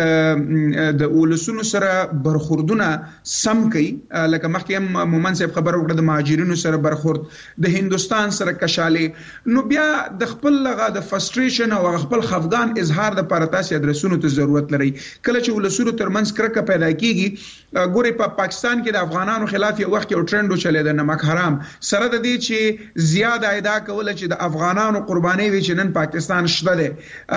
د ولسونو سره برخوردونه سم کوي لکه مخکې مومن صاحب خبر وکړه د مهاجرینو سره برخورد د هندستان سره کشاله نو بیا د خپل لغه د فرستریشن او خپل خفقان اظهار د لپاره تاسو ادرسونو ته ضرورت لري کله چې ولسونو ترمنځ کرکه پیدا کیږي ګوري په پاکستان کې د افغانانو خلاف یو وخت یو ټرند چلے د نمک حرام سره د دې چې زیاده ادا کول چې د افغانانو قرباني وي چې نن پاکستان شته ده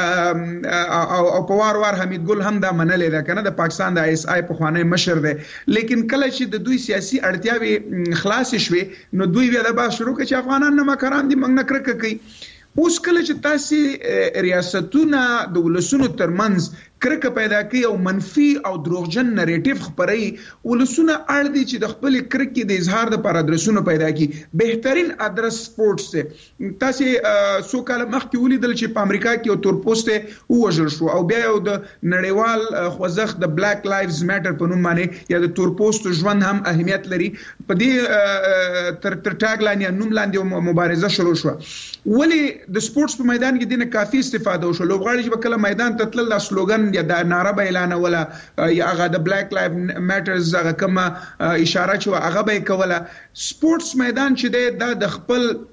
او په وار حمید ګل هم دا منلې ده کنه د پاکستان د اس آی په خوانې مشر ده لیکن کله چې د دوی سیاسي اړتیاوي خلاص شوي نو دوی بیا د با شروع کړي چې افغانان نه مکران دي موږ نه کرکه کوي اوس کله چې تاسو ریاستونه د ولسونو ترمنځ کرکه پیدا کوي او منفي او دروغجن نریټیو خبري ولسونه اړ دي چې د خپل کرکې د اظهار لپاره ادرسونه پیدا کړي بهترین ادرس سپورتس ته تاسو سو کال مخکې ولیدل چې په امریکا کې یو تور پوسټ وژل شو او بیا یو د نړیوال خوځښت د بلیک لایفز میټر په نوم باندې یا د تور پوسټ ژوند هم اهمیت لري په دې تر ټاګ لاین یا نوم لاندې مبارزه شروع شو ولی د سپورتس په میدان کې دینه کافي استفاده وشو لوبغاړي چې کله میدان ته تلل د سلوګان یا د ناره به اعلان ولا یا هغه د بلیک لایف میټرز هغه کومه اشاره چې هغه به کوله سپورتس میدان چې د خپل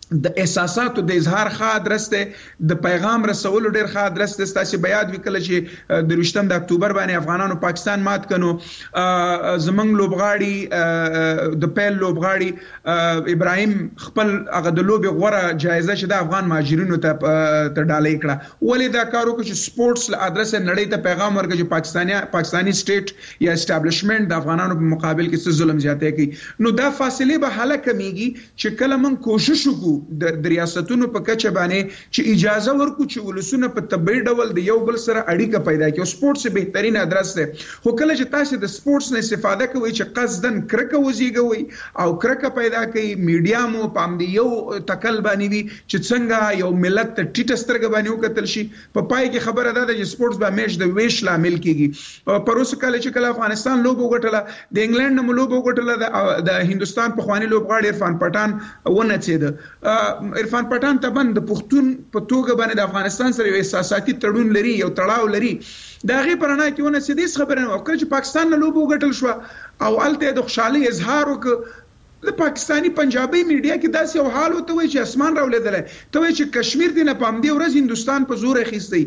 د احساساتو د اظهار ښه ادرس دی د پیغام رسولو ډیر ښه ادرس دی تاسو بیاد وکړه چې د 28 د اکتوبر باندې افغانانو پاکستان مات کړو زمنګ لوبغاړي د پیل لوبغاړي ابراهيم خپل هغه د لوبي غوړه جایزه چې د افغان مهاجرینو ته ډالۍ کړه ولې دا کارو چې سپورتس له ادرس نړۍ ته پیغام ورکړي چې پاکستاني سټیټ یا اسټابلیشمنت د افغانانو په مقابل کې څه ظلم زیاته کوي نو دا فاصله به حل کمیږي چې کله موږ کوشش وکړو د ریاستونو په کچه باندې چې اجازه ورکو چې ولسونه په طبيعي ډول د یو بل سره اړیکه پیدا کړي او سپورتس بهترین ادرس دی خو کله چې تاسو د سپورتس نه استفاده کوئ چې قصدن کرکه وزيږوي او کرکه پیدا کوي میډیا مو پام دی یو تکل باندې وي چې څنګه یو ملت ته ټیټ سترګ باندې وکتل شي په پای کې خبره ده چې سپورتس به همیش د ویش لامل کیږي پروسه کله چې کله افغانستان لوب وګټله د انګلند نو لوب وګټله د هندستان په خواني لوبغاړي عرفان پټان ونڅید عرفان پټان تبن د پښتون په توګه باندې د افغانستان سره یو احساساتي تړون لري یو تړاو لري دا غي پرانه کې ونه سديس خبره او چې پاکستان نه لوب وګټل شو او الته د خوشحالي اظهار وک د پاکستانی پنجابي میډیا کې داسې یو حال وته وي چې اسمان راولېدل ته وي چې کشمیر دی نه پام دی ورځ هندستان په زور اخیستی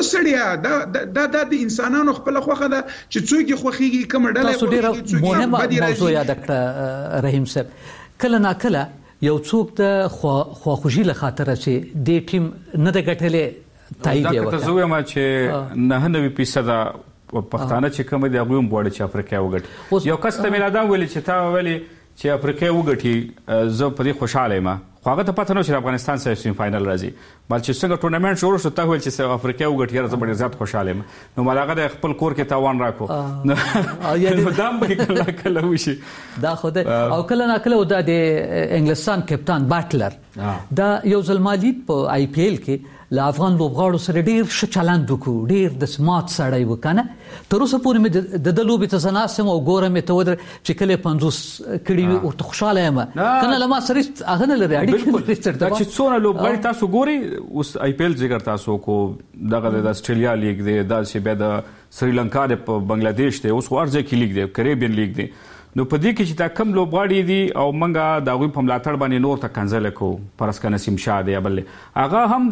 وسړیا د انسانانو خپل خوخه ده چې څوک خوخيږي کوم ډله مهمه موضوع یاد کړ رحیم صاحب کله نا کله یو څوک د خواخوږي له خاطر چې د ټیم نه د ګټلې تایید یو دا ته ما چې 99% پښتانه چې کوم دی هغه هم وړي چې افریقا وګټي یو کس ته میلادا ویل چې تا ویلي چې افریقا وګټي زه په دې خوشاله یم خو هغه ته پته نه چې افغانستان سره سیمی فائنل راځي بل چې څنګه ټورنمنت شروع شو ته ویل چې افریقا وګټي زه ډېر زیات خوشاله یم نو مالغه د خپل کور کې تاوان راکو یعنی دام به کله وشي دا خو او کله نه کله د انګلستان کپتان باتلر دا یو ځلمالید په آی پی ایل کې له افغان لوبغاړو سره ډیر ښه چلند وکړو ډیر د سمات سړی وکنه تر اوسه پورې مې د لوبې ته زناسم او ګورم ته ودر چې کله 50 کړي او ته خوشاله یم کنه لما سره هغه نه لري اړیکه دا چې څونه لوبغاړي تاسو ګوري اوس آی پی ایل ذکر تاسو کو دغه د استرالیا لیگ دی دا چې به د سریلانکا د بنگلاديش دی اوس ورځ کې لیگ دی کریبین لیگ دی نو په دې کې چې دا کم لوبغاړي دي او منګه دا غوي په ملاتړ باندې نور ته کنځل کو پرسکه نسیم شاه دی بل هغه هم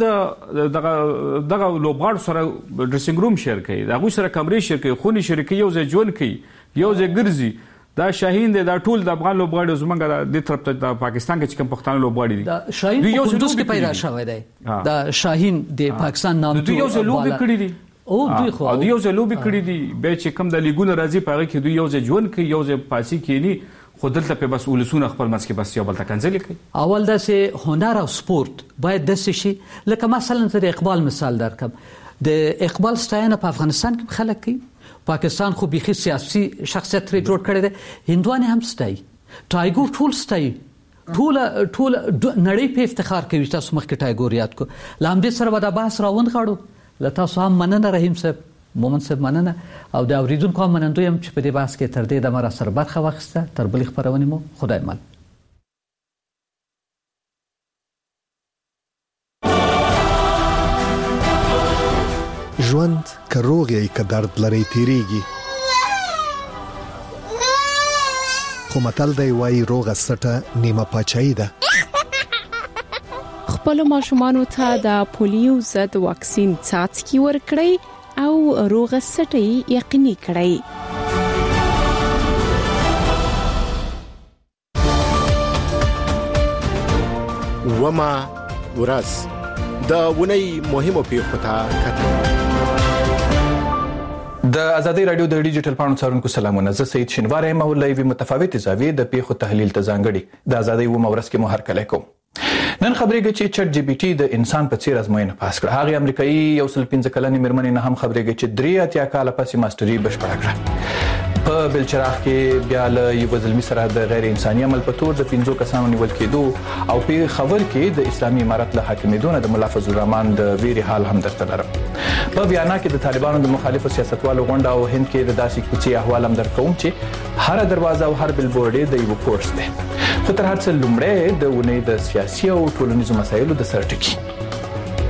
دغه لوبغاړو سره ډریسینګ روم شیر کوي دا غوي سره کمرې شیر کوي خوني شریکي یو ځای جون کوي یو ځای ګرځي دا شاهین دی دا ټول د افغان لوبغاړي زمونږ د طرف ته د پاکستان کې کوم پښتانه لوبغاړي دي دا شاهین یو څه کې پیدا شوی دی دا شاهین د پاکستان نام ته یو څه لوبي کړی دي او دوی خو او یو ځای لوبي کړی دي به چې کوم د لیګونو راځي پاره کې دوی یو ځای جون کوي یو ځای پاسي کینی خو دلته په بس ولسونه خپل منځ کې بس یو بل تکنځل کوي اول دا سه هنر او سپورت باید د شي لکه مثلا تر اقبال مثال درکم د اقبال ستاینه په افغانستان کې خلک کوي پاکستان خو بيخي سیاسي شخصیت لري جوړ کړی دی هندوانه هم ستای ټایګور ټول ستای ټول نړۍ په افتخار کوي تاسو مخکې ټایګور یاد کو لامدې سره ودا بحث راوند غاړو لته هم مننه رحیم صاحب مومن صاحب مننه او د اوریدونکو منندو يم چې په دې بحث کې تر دې د مر سره برخه واخسته تر بل خبرونه مو خدای مل ژوند کروغي ک درد لري تیریږي خو متل دی وای روغه سټه نیمه پچای ده خپل ماشومان ته د پولیو ضد واکسین څاڅکي ورکړئ او روغه سټي یقیني کړئ وما ورځ د ونی مهمو پیښو ته کتل د ازادي رادیو د ډیجیټل پاڼو څارونکو سلامونه زه سید شینوار یم او لایوي متفاوت زاویې د پیښو تحلیل ته ځانګړي د ازادي و مورس کې مو هر کله کوم نن خبرېږي چې چټ جی پی ټي د انسان په څیر ازموینه پاس کړه هغه امریکایي یو سل 15 کلنې مېرمنې نه هم خبرېږي چې 3 کاله پسې ماستري بشپړه کړه په بلچراغ کې بیا له یو ځلمی سره د غیر انساني عمل په تور د 15 کسانو نیول کېدو او په خبر کې د اسلامي امارت له حاکمیدونه د مولا فضل الرحمن د ویري حال هم درته لرم په ویانا کې د طالبانو د مخالفو سیاستوالو غونډه او هند کې د داسې کوڅې احوال هم درکوم چې هر دروازه او هر بلبورډ د یو کورس دی خو تر هر څه لومړی د ونې د سیاسي او ټولنیزو مسایلو د سرټکی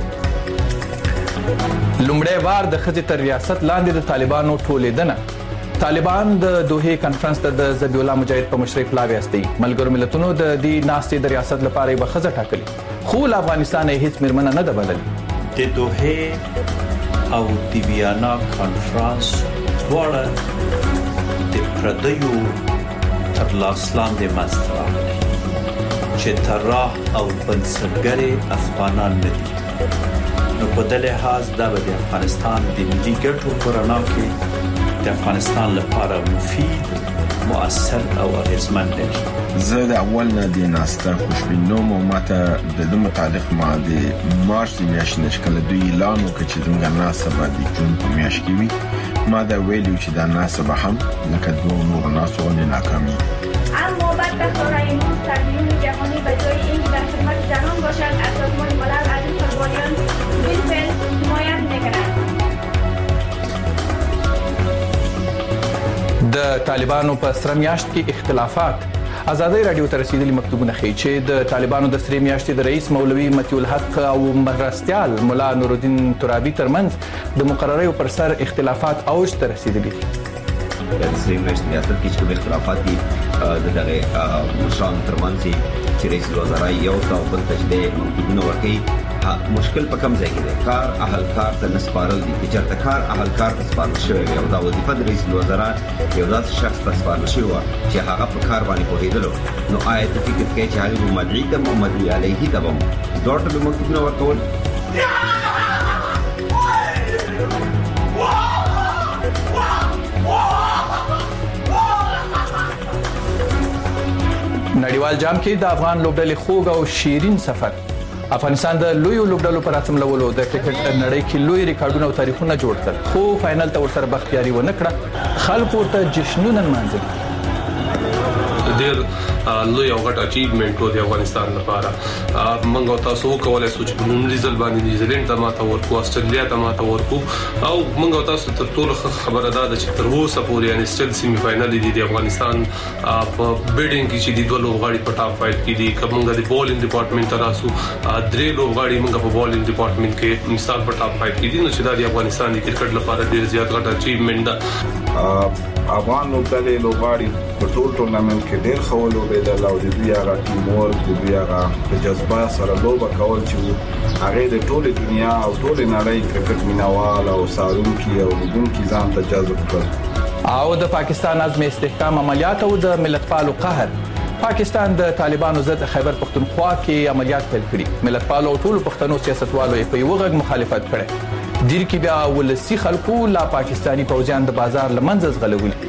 لومړی وار د خځې تر ریاست لاندې د طالبانو ټولېدنه طالبان د دوحې کانفرنس ته د ذبیح الله مجاهد په مشرۍ پلاوی استي ملګرو ملتونو د دې ناستې د ریاست لپاره یو خزه ټاکلي خو افغانستان هیڅ مرمنه نه ده بللې د دوحې او د ویانا کانفرنس دواړه د پردیو تر لاس لاندې منځته راغلي چې طراح او بنسټګر افغانان نه دي نو په دې لحاظ دا د افغانستان د ملي ګټو پر اړه کې د افغانستان لپاره مفید مؤثر او اغیزمن دی. زه د اول نه د ناسته خوشبینوم او ماته د دې متعلق ما د مارچ د میاشتې نشکله دوی اعلان وکړ چې زموږ ناسته به د جون په میاشت کې وي ما دا ویلو چې دا ناسته به هم لکه دوه نور ناسته نه ناکامي اما بعد بخورایمون تربیون جهانی به جای اینکه در خدمت جهان باشد از سازمان ملل از این قربانیان بالفعل حمایت می‌کند. د طالبانو په سره میاشت کې اختلافات ازادي رادیو ته رسیدلي مکتوبونه ښیي چې د طالبانو د سره میاشتې د رئیس مولوي متي الحق او مرستيال مولا نور الدين ترابي ترمنځ د مقررې پر سر اختلافات اوج ته رسیدلي دي. د سره میاشتې ریاست کې چې اختلافات دي د دغه مشران ترمنځ چې رئیس الوزرا یو تا بل تجدید مکتوبونه ورکړي مشکل په کم ځای کې دی کار اهلکار ته نسپارل دي چې چېرته کار اهلکار ته سپارل شوی او دا وظیفه د رئیس الوزرا یو داسې شخص ته سپارل شوی و چې هغه په کار باندې پوهېدلو نو آیا ته فکر کوې چې هغه مدعي ته مدعي علیه ته به دوړ ته مکتوبونه ورکول نړیوال جام کې د افغان لوبډلې خوږ او شیرین سفر افغانستان د لوی لوبډلو پر اتملولو د کرکټ نړۍ کې لوی ریکارډونه او تاریخونه جوړ کړل خو فائنل ته ورسره بختیاري ونه کړه خلکو ته جشنونه منځل ډېر لوی او غټ اچیومنت و د افغانستان لپاره موږ تاسو کولای شو چې نن ریزل باندې نیوزیلند ته ماته ورکو استرالیا ته ماته ورکو او موږ تاسو تر ټولو خبره ده چې تر اوسه پورې یعنی سټیل سیمی فائنل دي د افغانستان په بیډینګ کې چې د دوه لوبغاړي په ټاپ فایټ کې دي کومه د بولینګ ډپارټمنټ تراسو درې لوبغاړي موږ په بولینګ ډپارټمنټ کې مثال په ټاپ فایټ کې دي نو چې د افغانستان د کرکټ لپاره ډېر زیات غټ اچیومنت ده افغان لوبډلې لوبغاړي په ټول ټورنمنټ کې ډېر ښه ولوبېدل او د دوی هغه ټیم ورک د دوی هغه په جذبه سره لوبه کول چې هغه د ټوله دنیا او ټوله نړۍ کرکټ مینوال او سارونکي او لیدونکي ځان ته جذب کړل او د پاکستان عزم استحکام عملیات او د ملتپالو قهر پاکستان د طالبانو ضد خیبر پختونخوا کې عملیات پیل کړي ملتپالو او ټول پښتنو سیاستوالو په یو غږ مخالفت کړي دیر کې بیا ولسی خلکو لا پاکستانی پوځیان د بازار لمنځ غلولي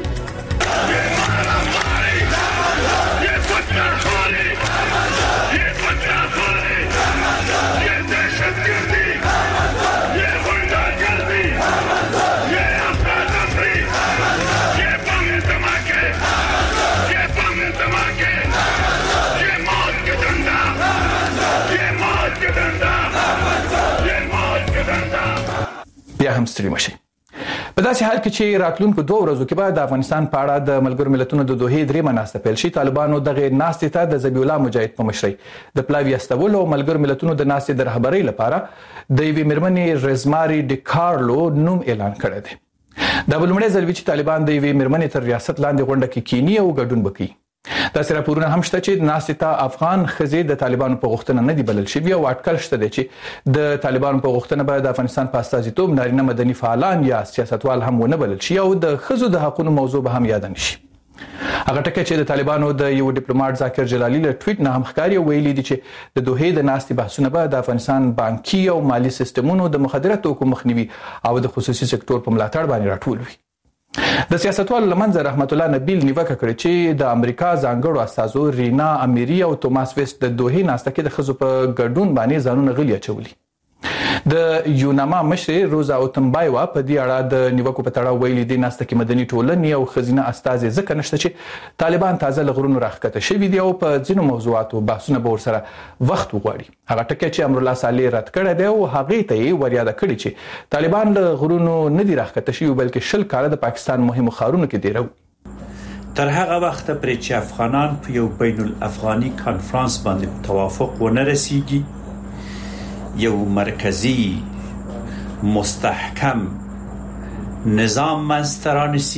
بیا هم ستړي مشي په داسې حال کې چې راتلونکو 2 ورځو کې به د افغانستان په اړه د ملګرو ملتونو د دوحې درې مناسته پیل شي طالبانو دغه ناستې ته د ذبیح الله مجاهد په مشرۍ د پلاوی استول او ملګرو ملتونو د ناستې د رهبرۍ لپاره د یوې مرمنې رزماري ډیکارلو نوم اعلان کړی دی دا بلمړی ځل چې طالبان د یوې مرمنې تر ریاست لاندې غونډه کې کینی او ګډون وکړي دا سره پورونه هم شته چې ناستې ته افغان خزې د طالبانو په غوښتنه نه دی بلل شوی او اټکل شته دی چې د طالبانو په غوښتنه به د افغانستان په استازیتوب نارینه مدني فعالان یا سیاستوال هم ونه بلل شي او د خزو د حقوقو موضوع به هم یاد نشي هغه ټکي چې د طالبانو د یو ډیپلوماټ ذاکر جلالی له ټویټ نه هم ښکاري ویلي دي چې د دوحې د ناستې بحثونه به د افغانستان بانکي او مالی سیستمونو د مخدره توکو مخنیوي او د خصوصي سکتور په ملاتړ باندې راټول وي د سیاستوالو لمنځه رحمت الله نبیل نیوکه کړې چې د امریکا ځانګړو استازو رینا امیری او توماس ویست د دوحې ناسته کې د خزو په ګډون باندې ځانونه غلي اچولي د یوناما مشر روزا اوتمبایوا په دې اړه د نیوکو په تړاو ویلي دي ناسته کې مدني ټولنې او خزینه استازي ځکه نشته چې طالبان تازه لغرونو راخکته شوی دي او په ځینو موضوعاتو بحثونه به ورسره وخت وغواړي هغه ټکی چې امر الله صالح رد کړی دی او هغه ته وریاده کړی چې طالبان لغرونو نه دي راخکته شوی بلکې شل کاله د پاکستان مهمو ښارونو کې دی رو تر هغه وخت پرې چې افغانان په یو بین الافغاني کانفرنس باندې توافق ونه رسیږي یو مرکزی مستحکم نظام منځته رانیسي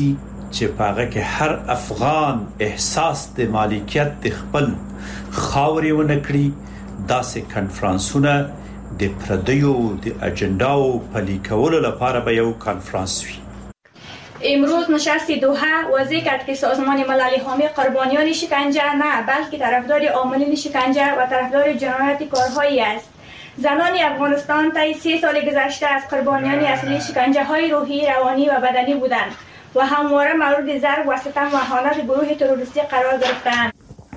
چې پاغه کې هر افغان احساس د مالکیت د خپل خاورې ونکړي داسې کنفرانسونه د پردیو د اجنداو پلي کولو لپاره به یو کنفرانس وي. امروز نشست دوحه واضح کرد که سازمان ملل حامی قربانیان شکنجه نه بلکه طرفدار عاملین شکنجه و طرفدار جنایت کارهایی است. زنان افغانستان طی 3 سال گذشته از قربانیان اصلی شکنجه های روحی، روانی و بدنی بودند و همواره مورد ضرب و ستم و اهانت گروه تروریستی قرار گرفتند.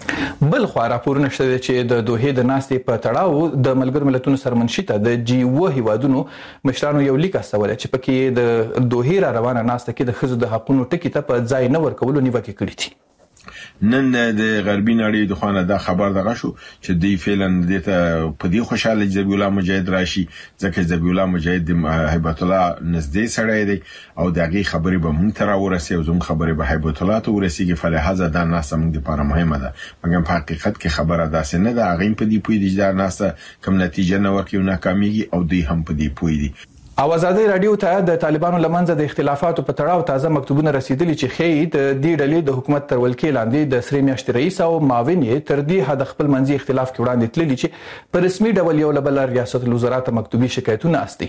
بل خو راپورونه شته چې د دوحې د ناستې په تړاو د ملګرو ملتونو سرمنشي ته د G7 هیوادونو مشرانو یو لیک استولی چې پکې د دوحې را روانه ناسته کې د ښځو د حقونو ټکي ته په ځای نه ورکولو نیوکې کړې دي. نن د غربي نړۍ د خوانه دا خبر دغه شو چې دی فعلن د ته په دې خوشاله ذبیح الله مجاهد راشي ځکه ذبیح الله مجاهد د هیبت الله نږدې سړی دی او دغه خبرې به مونږ تر ورسې او زموږ خبرې به هیبت الله ته ورسېږي. فلهذا دا ناسه موږ لپاره مهمه ده مګر په حقیقت کې خبره داسې نه ده. هغه په دې پوي دي دا ناسه کوم نتیجه نه ورکوي او ناکاميږي او دوی هم په دې پوي دي. او ازادي رادیو ته د طالبانو لمنځه د اختلافاتو په تړاو تازه مکتوبونه رسیدلي چې ښیي د دې ډلې د حکومت تر ولکې لاندې د سری میاشتې رئیس او معاون یې تر دې حد خپل منځي اختلاف کې وړاندې تللي چې په رسمي ډول یو له بل ریاست الوزرا ته مکتوبي شکایتونه استي.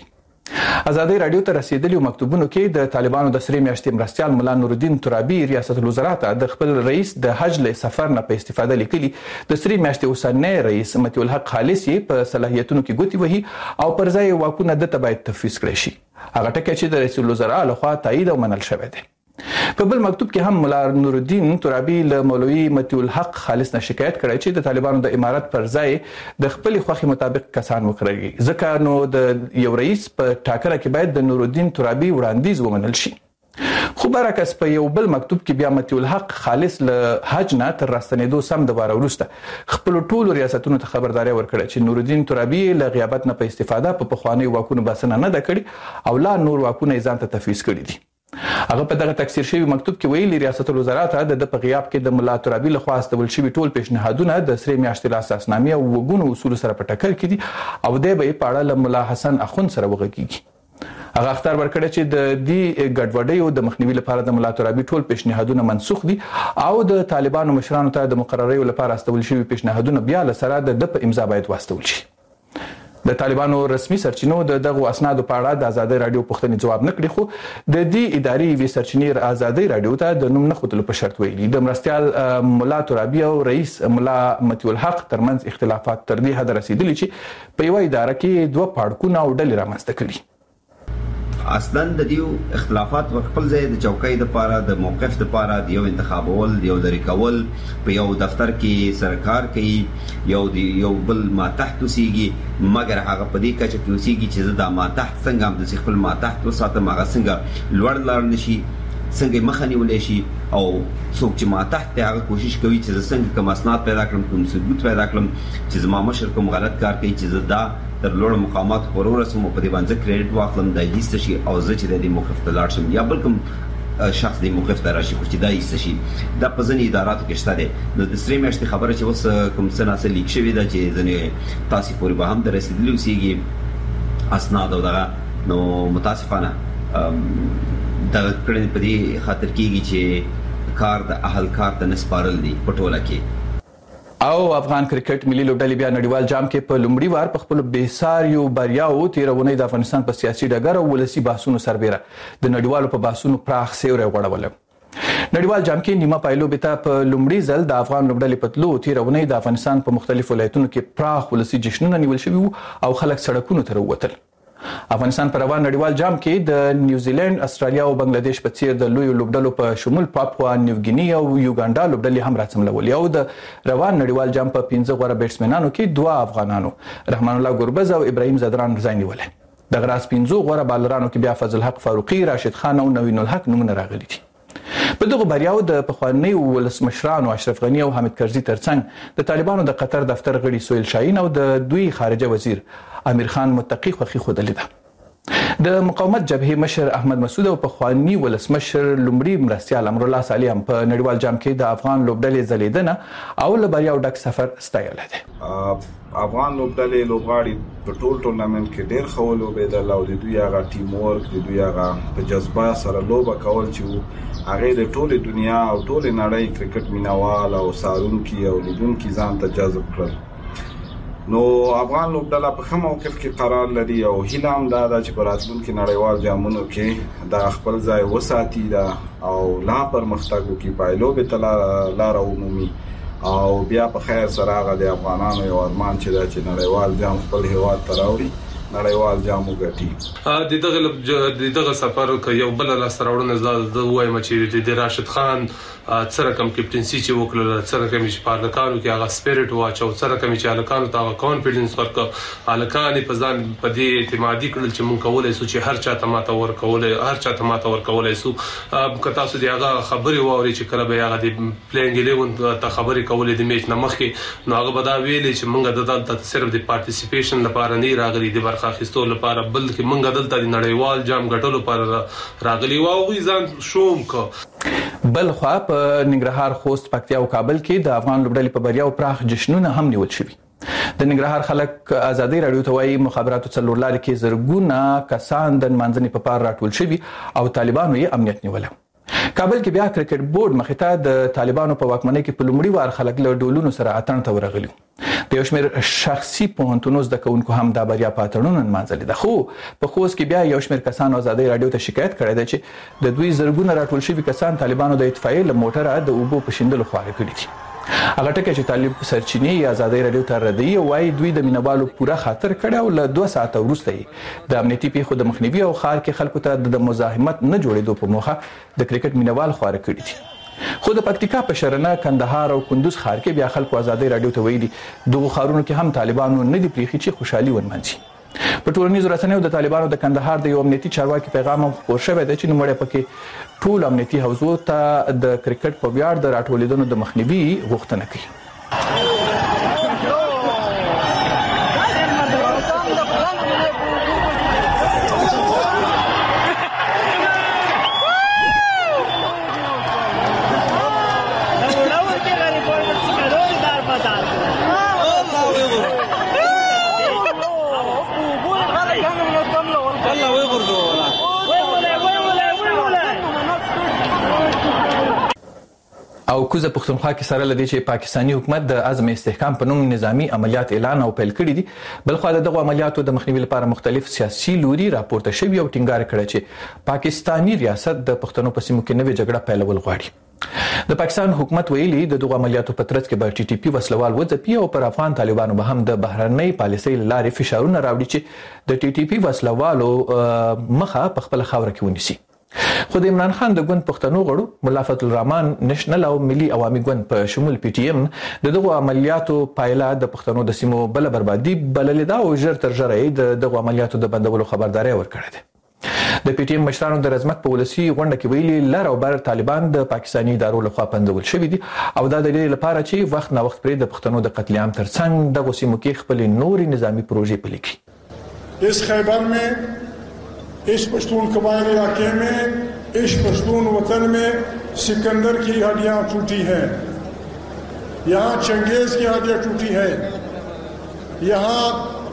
ازادي رادیو ته رسیدلي مکتوبونو کې د طالبانو د سری میاشتې مرستيال مولا نور الدین ترابي ریاست الوزرا ته د خپل رئیس د حج له سفر نه په استفاده لیکلي د سری میاشتې اوسنۍ رئیس متي الحق خالص په صلاحیتونو کې ګوتی وهي او پر ځای واکونه د تبعید تفویض کړی شي. هغه ټکی چې د رئیس الوزرا لخوا تایید او منل شوی دی. په بل مکتوب کې هم مولا نور الدین ترابي له مولوي متي الحق خالص نه شکایت کړی چې د طالبانو د امارت پر ځای د خپل خوخي مطابق کسان وکړي ځکه نو د یو رئیس په ټاکره کې باید د نور الدین ترابي وړاندیز ومنل شي. خو برعکس په یو بل مکتوب کې بیا متي الحق خالص له حج نه تر راستنېدو سم د واره وروسته خپل ټولو ریاستونو ته خبرداري ورکړه چې نور الدین ترابي له غیابت نه په استفاده په پخواني واکونو بسنه نه ده کړې او لا نور واکونه ځان ته تفویض کړي دي. هغه په دغه تکثیر شوی مکتوب کې ویلي ریاست الوزرا ته د غیاب کې د مولا ترابي لخوا استول شوی ټول پیشنهادونه د سری میاشتې اساسنامې او وګونو اصول سره په ټکر کې دي او د به په اړه له مولا حسن اخوند سره وغږیږي. هغه اختار ورکړی چې د دې ګډوډۍ او د مخنیوي لپاره د مولا ترابي ټول پیشنهادونه منسوخ دي او د طالبانو مشرانو ته د مقرریو لپاره استول شوی پیشنهادونه بیا له سره د په امضا باید واستول شي. د طالبانو رسمي سرچینو د دغه اسنادو په اړه د ازادي رادیو پوښتنې جواب نه کړی خو د دې اداري وی سرچینې ازادي رادیو ته د نوم نه خودلو په شرط ویلي د مرستيال مولا ترابي او رئیس مولا متي الحق ترمنځ اختلافات تر دې حد رسیدلي چې په یو اداره کې دوه پاړکونه او ډلې رامنځته کړي. اصلا د دیو اختلافات خپل ځای د چوکۍ د پاره د موقف د پاره د یو انتخابول د یو لري کول په یو دفتر کې سرکار کوي یو بل ما تحت وسیږي مګر هغه په دې کچه کې وسیږي چې دا ما تحت څنګه هم د خپل ما تحت وساته ماغه څنګه لوړ لار نشي څنګه مخنی ولې شي او څوک چې ما تحت هغه کوشش کوي چې څنګه کوم اسناد پیدا کړم کوم ثبوت پیدا کړم چې زما مشر کوم غلط کار کوي چې دا تر لوړ مقامات ورورسم په دې باندې کریډټ واخلم د لیست شي او زه چې د دې موقف ته لاړ شم یا بل کوم شخص دې موقف ته راشي خو چې دا لیست شي دا په ځینې اداراتو کې شته ده نو د سری میاشتې خبره چې اوس کوم څه ناسه لیک شوی ده چې ځنې تاسو پورې به هم درسېدلی اوسېږي اسناد او دغه نو متاسفانه دا کړي په دې خاطر کېږي چې کار د اهل کار ته نسپارل دي په ټوله کې. او افغان کرکټ ملي لوبډلې بیا نړیوال جام کې په لومړي وار په خپل بېساریو بریاو تیرونې د افغانستان په سیاسي ډګر او ولسی بحثونو سربېره د نړیوالو په بحثونو پراخ سیوری غوړول. نړیوال جام کې نیمه پایلوبې ته په لومړي ځل د افغان لوبډلې په تلو تیرونې د افغانستان په مختلفو ولایتونو کې پراخ ولسی جشنونه نیول شوي او خلک سړکونو ته ووتل. افغانستان په روان نړیوال جام کې د نیوزیلند، استرالیا او بنگلاديش په څیر د لوی لوبډلو په شمول پاپوا نیو ګینی او یوګانډا لوبډلې هم راڅملولې او د روان نړیوال جام په 15 غوړه بیټسمنانو کې دوه افغانانو رحمان الله ګوربز او ابراهیم زدران ځای نیولې. د غراس 15 غوړه بالرانو کې بیا فضل حق فاروقي، راشد خان او نوین الحق نومونه راغلي دي. په دغه بریاو د پخوانی ولسمشرانو اشرف غنی او حامد کرزي ترڅنګ د طالبانو د قطر دفتر غړي سویل شاهین او د دوی خارجه وزیر امیر خان متقی خوخي خودلې ده. د مقاومت جبهې مشر احمد مسعود او پخوانی ولسمشر لومړي مرستیال امر الله صالح هم په نړیوال جام کې د افغان لوبډلې ځلیدنه او له بریا ډک سفر ستایلی دی. افغان لوبډلې لوبغاړي په ټول ټورنمنت کې ډېر ښه ولوبېدل او د دوی هغه ټیم ورک د دوی هغه په جذبه سره لوبه کول چې هغه د ټوله دنیا او ټوله نړۍ کرکټ مینوال او سارونکي او لیدونکي ځان ته جذب کړل. نو افغان لوبډله په کوم موقف کې قرار لري او هیله هم دا چې په راتلونکي نړیوال جامونو کې دا خپل ځای وساتي دا او لا پرمختګ وکړي پایلو به تل لار عمومي او بیا په خیر سره هغه د افغانانو یو ارمان چې دا چې نړیوال جام خپل هیواد ته راوړي نړیوال جام وګټي. دغه سفر کې یو بل لاس راوړنه د وایم چې د راشد خان سره کم کیپټنسي چې وکړل سره کم چې پارلکانو کې هغه سپیرټ واچو سره کم چې الکانو ته کانفیډنس ورکړ الکان په ځان په دې اعتمادي کړل چې مونږ کولای شو چې هر چا ته ماته ورکولای شو که تاسو دی هغه خبري ووري چې کله به هغه د پلینګ 11 ته خبري کولې د میچ نه مخکې نو هغه به دا ویلې چې مونږ د صرف د پارټیسیپیشن لپاره نه راغلي د برخه اخیستو لپاره بلکې مونږ دلته د نړیوال جام ګټلو لپاره راغلي او غوي ځان شوم کو. بل خو په ننګرهار خوست پکتیا او کابل کې د افغان لوبډلې په بریا او پراخ جشنونه هم نیول شوي. د ننګرهار خلک ازادي رادیو ته وایي مخابراتو څلور لارې کې زرګونه کسان د منځنۍ په پار راټول شوي او طالبانو یې امنیت نیوله. کابل کې بیا کرکټ بورډ مخې ته د طالبانو په واکمنۍ کې په لومړي وار خلک له ډولونو سره اتڼ ته ورغلي. د یو شمېر شخصي پوهنتونونو زده کوونکو هم دا بریا په اتڼونو نمانځلې ده. خو په خوست کې بیا یو شمېر کسانو ازادي رادیو ته شکایت کړی دی چې د دوی زرګونه راټول شوي کسان طالبانو د اطفائیې له موټره د اوبو په شیندلو خواره کړي دي. هغه ټکی چې طالب سرچینې ازادي رادیو ته ردی وایي دوی د مینوالو پوره خاطر کړی او له 2 ساعته وروسته د امنیتي پیښو د مخنیوي او خار کې خلکو ته د مزاحمت نه جوړېدو په موخه د کرکټ مینوال خواره کړي دي. خو د پکتیکا په شرنه کندهار او کندوز ښار کې بیا خلکو ازادي رادیو ته ویلي دغه ښارونو کې هم طالبانو نه دی پریخي چې خوشحالي ونمانځي. په ټولنیزو رسنیو د طالبانو د کندهار د یو امنیتي چارواکي پیغام هم خپور شوی دی چې نوموړی پکې ټول امنیتي حوزو ته د کرکټ په ویاړ د راټولېدنو د مخنیوي غوښتنه کوي. او کوزه پښتونخوا کې سره لدی چې پاکستانی حکومت د عزم استحکام په نوم نظامی عملیات اعلان او پیل کړي دي. بل خو دغه عملیاتو د مخنیوي لپاره مختلف سیاسي لوري راپورته شوی او ټینګار کړی چې پاکستانی ریاست د پښتنو په سیمو کې نوې جګړه پیلول غواړي. د پاکستان حکومت ویلي د دغه عملیاتو په ترڅ کې به ټي ټي پی وسلوال وځپي او پر افغان طالبانو به هم د بهرنۍ پالیسۍ لارې فشارونه راوړي چې د ټي ټي پی وسلوالو مخه په خپل خاور کې ونیسي. خو د عمران خان د ګوند پښتنو غړو ملا فضل الرحمن نېشنل او ملي عوامي ګوند په شمول پی ټی ایم دغه عملیاتو پایله د پښتنو د سیمو بل بربادي بللې ده او ژر تر ژره دغه عملیاتو د بندولو خبرداري ورکړه ده. د پی ټی ایم مشرانو د رزمک په ولسی غونډه کې ویلي لار او بر طالبان د پاکستاني ادارو لخوا پندول شوی دي او دا د دې لپاره چې وخت نا وخت پرې د پښتنو د قتل عام ترڅنګ د سیمو کې خپل نوري نظامی پروژې پلي کړي. اس خیبر में इस पश्तून कबाइल इलाके में इस पश्तून वतन में सिकंदर की हड्डियां टूटी हैं, यहाँ चंगेज की हड्डियां टूटी है, यहाँ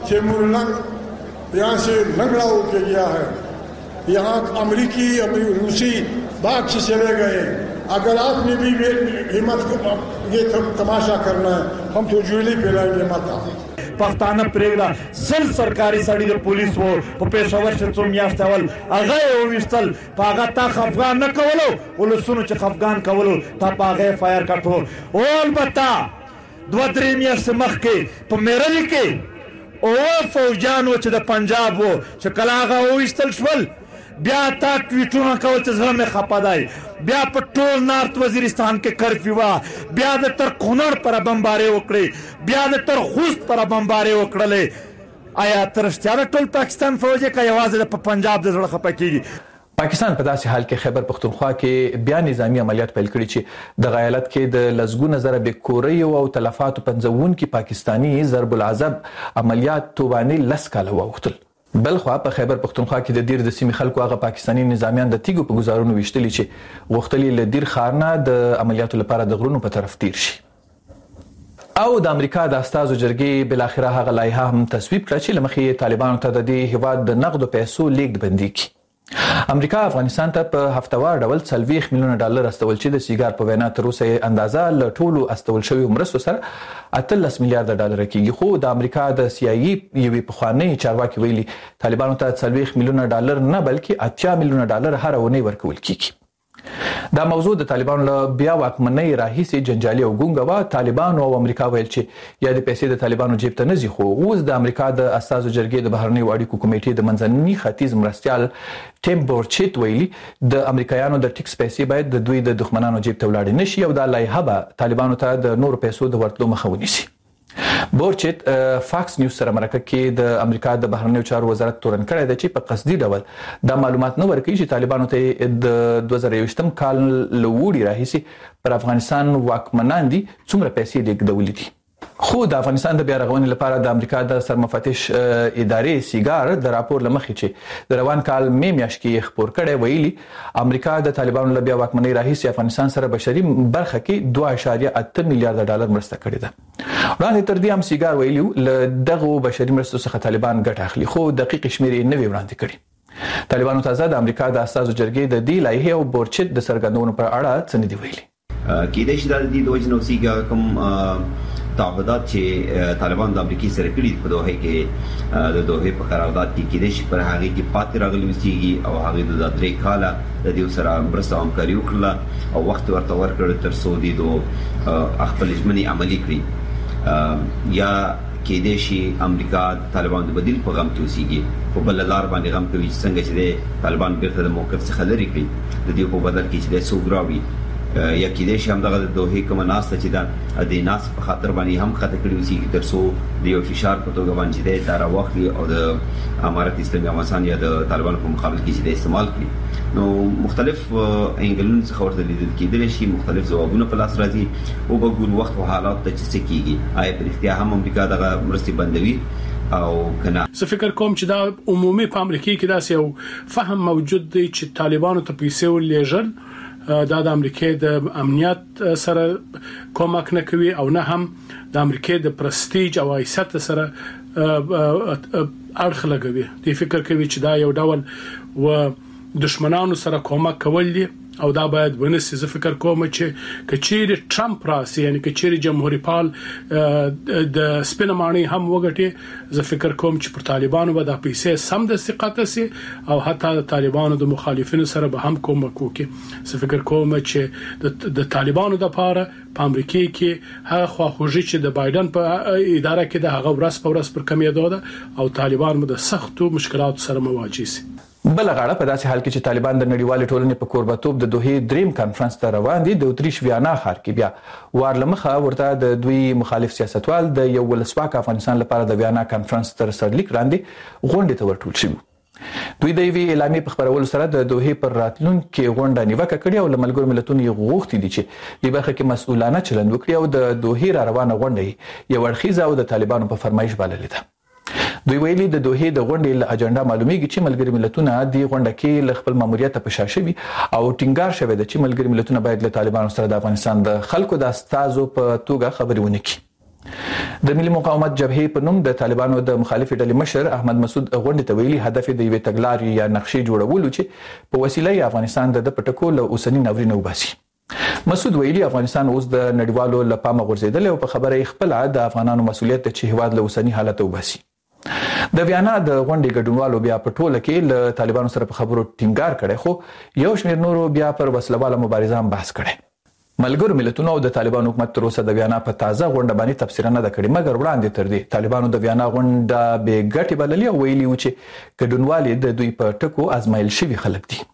तैमूरलंग यहाँ से लंगड़ा होके गया है, यहाँ अमरीकी रूसी बाग से चले गए. अगर आपने भी हिम्मत ये तमाशा करना है हम तो जुएली फैलाएंगे माता پښتانه پرېږده سل سرکاري سړي د پولیس وو په پېښور کې څو میاشتې اول هغه یې وویستل په هغه تا خفګان نه کولو ولسونو چې خفګان کولو تا په هغه فایر کړو او البته 2-3 میاشتې مخکې په میرلي کې او فوجانو چې د پنجاب وو چې کله هغه وویستل شول بیا تا ټویټونه کول چې زړه مې خپه دی. بیا په ټول نارت وزیرستان کې کرفیو وه، بیا د تر کونړ پر بمبارې وکړې، بیا د تر خوست پر بمبارې وکړلې. آیا تر رښتیا د ټول پاکستان فوج که یوازې د پنجاب د زړه خپه کېږي؟ پاکستان په داسې حال کې خیبر پښتونخوا کې بیا نظامی عملیات پیل کړي چې د غایلت کې د لسګونه زره بکوریو او تلفاتو 55 پاکستانی ضرب العذاب عملیات توبانې 10 کاله واوښتل. بلخوا په خیبر پختونخوا کې د دیر د سیمې خلکو هغه پاکستانی نظامیان د تیګو په گزارونو وشتلي چې غوښتلي له دیر خارنه د عملیاتو لپاره د غرونو په طرف تیر شي. او د امریکا د استازو جرګې بل اخره هغه لایحه هم تصویب کړه چې لمخې طالبانو ته د دې هیواد د نقدو پیسو لیږد بندي کړي. امریکا افغانستان ته په هفتوار ډول $40 میلیونه استول چې د سیګار په وینا تر اوسه اندازه له ټولو استول شوی مرستو سره $18 میلیارډ کېږي. خو د امریکا د CIA یوې پخوانۍ چارواکي ویلي طالبانو ته $40 میلیونه نه بلکې $80 میلیونه هر اونۍ ورکول کېږي. دا موضوع د طالبانو له بیا واکمنۍ راهیسې جنجالي او ګونګه وه. طالبانو او امریکا ویل چې یا د پیسې د طالبانو جیب ته نه ځي، خو اوس د امریکا د استازو جرګې د بهرنیو اړیکو کمیټې د منځني ختیځ مرستیال ټیم بورچیت ویلي د امریکایانو د ټیکس پیسې باید د دوی د دښمنانو جیب ته ولاړې نشي او دا لایحه به طالبانو ته د نورو پیسو د ورتلو مخه ونیسي. بورچیت فاکس نیوز سره مرکه کې د امریکا د بهرنیو چارو وزارت تورن کړی دی چې په قصدي ډول دا معلومات نه ورکوي چې طالبانو ته د 2021 کال له وړي راهیسې پر افغانستان واکمنان دي څومره پیسې لیږدولې دي. خو د افغانستان د بیا رغونې لپاره د امریکا د سرمفتش ادارې سیګار د راپور لمخې چې د روان کال مې میاشت کې خبر کړی ویلي امریکا د طالبانو له بیا واکمنۍ راهیسې افغانستان سره بشري برخه کې $2.8 میلیارډ مرسته کړې ده. وړاندې تر دې هم سیګار ویلي له دغه بشري مرستو څخه طالبان ګټه اخلي، خو دقیق شمیرې نه وی وړاندې کړي. طالبانو تازه د امریکا د استازو جرګې د دې لایحې او بورچیت د سرګندونو پر اړه څه نه دی ویلي. کېدای شي د دې د وجنو سیګار کوم تعهدات چې طالبان د امریکای سره کړي په دوحه کې د دوحه په قرارداد کې کېدای شي پر هغه کې پاتې راغلي وسیږي او هغه د 3 کاله د دې سره مرسته همکاري وکړه او وخت ورته ورکړ تر څو د خپل ژمنې عملي کړي. یا کېدای شي امریکا طالبان د بدیل په غم کې وسیږي په بل لار باندې غم کوي څنګه چې طالبان بیرته د موقف څخه لري کړي د دې په بدل کې چې د سوګراوي یا کېدای شي هم دغه د دوحه کومه ناسته چې دا د ناس په خاطر باندې هم خاطر کړی وسی تر څو د یو فشار په توګه باندې دا راوخلي او د امارت اسلامي افغانستان یا د طالبانو په مقابل کې چې د استعمال کړي. نو مختلف انګلون څخه ورته لیدل کېدل شي، مختلف ځوابونه په لاس راځي او به ګور وخت او حالات ته چې څه کیږي. آیا پر اختیار هم امریکا دغه مرستې بندوي او کنه؟ زه فکر کوم چې دا عمومي په امریکا کې داسې یو فهم موجود دی چې طالبانو ته پیسې ولېږل دا د امریکا د امنیت سره کومک نه کوي او نه هم د امریکا د پرستیج او حیثیت سره اړخ لګوي. دی فکر کوي چې دا یو ډول و دشمنانو سره کومک کول دي او دا باید ونسي. زه فکر کوم چې کچيري ټرمپ راسي یعنی کچيري جمهوریت پال د سپینمانی هم وګټي، زه فکر کوم چې پر طالبانو به د پیسې سم د ثقت سي او حتی د طالبانو د مخالفینو سره به هم کومک وکړي. زه فکر کوم چې د طالبانو د پاره په امریکا کې هغه خواخوږي چې د بایدن په اداره کې د هغه ورځ په ورځ پر کمیدو ده او طالبان د سختو مشکلاتو سره مواجه سي. بل غاړه په داسې حال کې چې طالبان د نړیوال ټولنې په کوربتوب د دوحه دریم کانفرنس ته روان دي، د اتریش ویانا ښار کې بیا وارلمخه ورته د دوی مخالف سیاستوال د یو ولسواک افغانستان لپاره د ویانا کانفرنس تر سرلیک وړاندې غونډه ته ورټول شوی. دوی د وی اعلامیې په خبرولو سره د دوحه پر راتلونکو غونډه نیوکه کړې او لملګرو ملتونو غوښتي دي چې د برخه کې مسؤلانه چلند وکړي او د دوحه را روانه غونډه یو اړخیزه او د طالبانو په فرمایش بللې ده. دوی ویلي د دوحه د غونډې له اجنډا معلومیږي چې ملګری ملتونه د غونډه کې ل خپل ماموریت په شاشوي او ټینګار شوی د چې ملګری ملتونه باید له طالبانو سره د افغانستان د خلکو د استازو په توګه خبرې ونکړي. د ملي مقاومت جبهې په نوم د طالبانو د مخالف ډلې مشر احمد مسعود غونډې ته ویلي هدف د یوې تګلارې یا نقشې جوړول چې په وسیله افغانستان د پټکو له اوسنی ناورین وباسي. مسعود ویلي افغانستان اوس د نړیوالو لپاره غورځیدل او په خبره خپل د افغانانو مسولیت چې هواد له اوسنی حالت وباسي. د ویانا د غونډې ګډونوالو بیا په ټوله کې له طالبانو سره په خبرو ټینګار کړي، خو یو شمېر نورو بیا پر وسلواله مبارزه هم بحث کړي. ملګرو ملتونو او د طالبانو حکومت تر اوسه د ویانا په تازه غونډه باندې تفسیر نه کړي، مګر وړاندې تر دې طالبانو د ویانا غونډه به ګټي بللې او ویلي و چې ګډونوالي د دوی په ټکو ازمایل شوی خلک دي.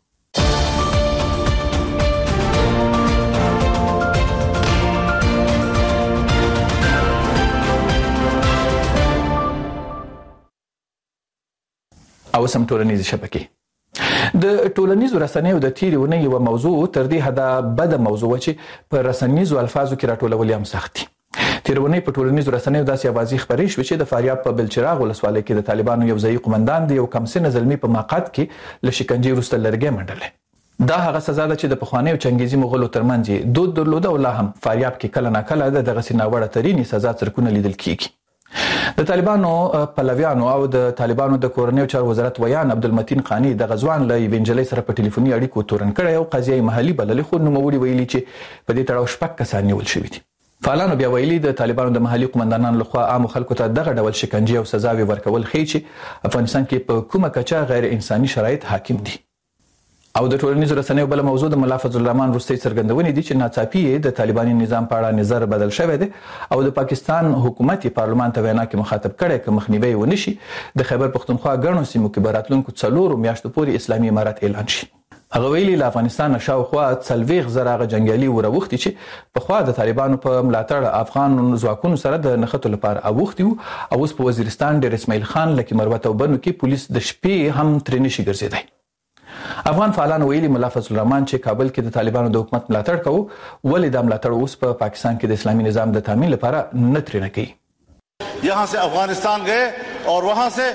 او سم ټولنیز شبکې د ټولنیزو رسنیو د تیری ونې یو موضوع تر دې حده بده موضوع چې په رسنیزو الفاظو کې راټولول هم سخت دي. تیرونی په ټولنیزو رسنیو داسې اوازې خبرې شوې چې د فاریاب په بلچراغ ولسوالۍ کې د طالبانو یو ځایي قومندان د یو کمسنه زلمي په ماقات کې له شکنجې وروسته لرګی منډلې. دا هغه سزا ده چې د پخوانیو چنګیزي مغولو ترمنځ دود درلوده او لا هم فاریاب کې کله ناکله دغسې ناوړه ترینې سزا څرکونه لیدل کیږي. د طالبانو پلویانو او د طالبانو د کورنیو چارو وزارت ویان عبدالمتین قانی د غزوان له وینجلۍ سره په ټلیفوني اړیکو تورن کړی او قضیه محلي بللې، خو نوموړي ویلي چې په دې تړاو 6 کسان نیول شوي دي. فعالانو بیا ویلي د طالبانو د محلي قومندانانو لخوا عامو خلکو ته دغه ډول شکنجې او سزاوي ورکول ښیي چې افغانستان کې په کومه کچه غیر انساني شرایط حاکم دي. او د ټولنیزو رسنیو بل موضوع د ملا فضل الرحمن وروستۍ څرګندونې دي چې ناڅاپي د طالباني نظام په اړه نظر بدل شوی دی او د پاکستان حکومت پارلمان ته وینا کې مخاطب کړی که مخنیوی ونشي د خیبر پښتونخوا ګڼو سیمو کې به راتلونکو 4 میاشتو پورې اسلامي امارت اعلان شي. هغه ویلي له افغانستان شاوخوا 40,000 هغه جنګیالي وروختي چې پخوا د طالبانو په ملاتړ افغان ځواکونو سره د نښتو لپاره اوختي او اوس په وزیرستان ډیر اسماعیل خان لکه مروت او بنو کې پولیس د شپې هم ترې نشي ګرځېدی. افغان فعالان ویلي ملا فضل الرحمن چې کابل کې د طالبانو د حکومت ملاتړ کوي ولې دا ملاتړ اوس په پاکستان کې د اسلامي نظام د تامین لپاره نه ترې نه کوي. यहाँ से अफगानिस्तान गए और वहाँ से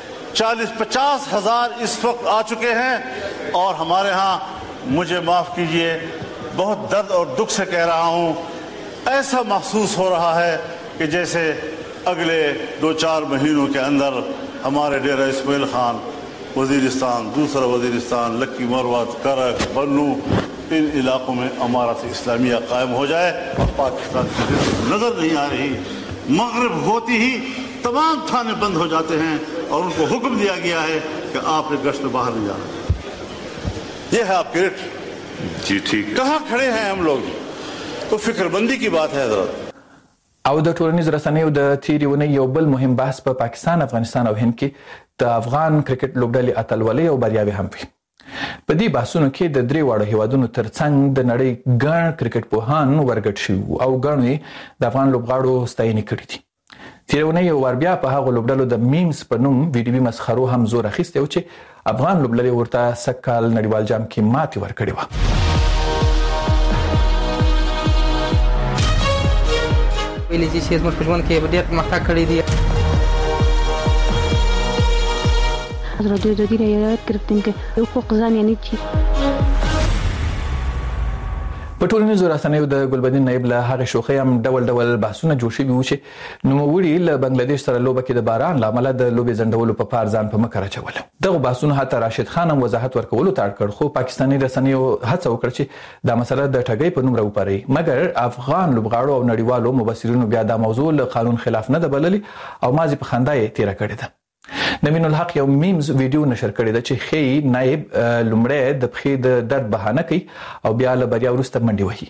40-50 हज़ार इस वक्त आ चुके हैं और हमारे यहाँ मुझे माफ़ कीजिए बहुत दर्द और दुख से कह रहा हूँ ऐसा महसूस हो रहा है कि जैसे अगले 2-4 महीनों के अंदर हमारे डेरा इस्माइल खान वजीरिस्तान, दूसरा वजीरिस्तान, लक्की मरवत, करक, बन्नू इन इलाकों में अमारत इस्लामिया कायम हो जाए और पाकिस्तान की नज़र नहीं आ रही। मगरिब होती ही तमाम थाने बंद हो जाते हैं और उनको हुक्म दिया गया है कि आपने गश्त में बाहर नहीं जाना। ये है आपके रेट जी ठीक। कहाँ खड़े हैं हम लोग तो फिक्रमंदी की बात है हजरत. او د ټولنیزو رسنیو د تیرې ونې یو بل مهم بحث په پاکستان، افغانستان او هند کې د افغان کرکټ لوبډلې اتلولۍ او بریاوې هم وي. په دې بحثونو کې د درې واړو هیوادونو ترڅنګ د نړۍ ګڼ کرکټ پوهان ورګډ شوي او ګڼو د افغان لوبغاړو ستاینې کړې دي. تیرې ونې یو وار بیا په هغو لوبډلو د میمز په نوم ویډیوي مسخرو هم زور اخیستی و چې افغان لوبډلې ورته سږ کال نړیوال جام کې ماتې ورکړې وه. ویلي چې زموږ په ژوند کې ډېر پرمختګ کړی دی. حضرت جدی رعایت کردیم که حقوق زن یعنی چی؟ په ټولنیزو رسنیو د ګلبدین نایب له هغه شوخۍ هم ډول ډول بحثونه جوړ شوي وو چې نوموړي له بنگلاديش سره لوبه کې د باران له امله د لوبې ځنډولو په پار ځان په مکر اچوله. دغه بحثونه حتی راشد خان هم وضاحت ورکولو ته اړ کړ، خو پاکستاني رسنیو هڅه وکړه چې دا مسله د ټګۍ په نوم راوپاري، مګر افغان لوبغاړو او نړیوالو مبصرینو بیا دا موضوع له قانون خلاف نه ده بللې او مازی په خندا یې تیره کړې ده. نوین الحق یو میمز ویډیو نشر کړی ده چې خې نایب لومړی د پښې د درد بهانه کوي او بیا له بریا وروسته منډې وهي.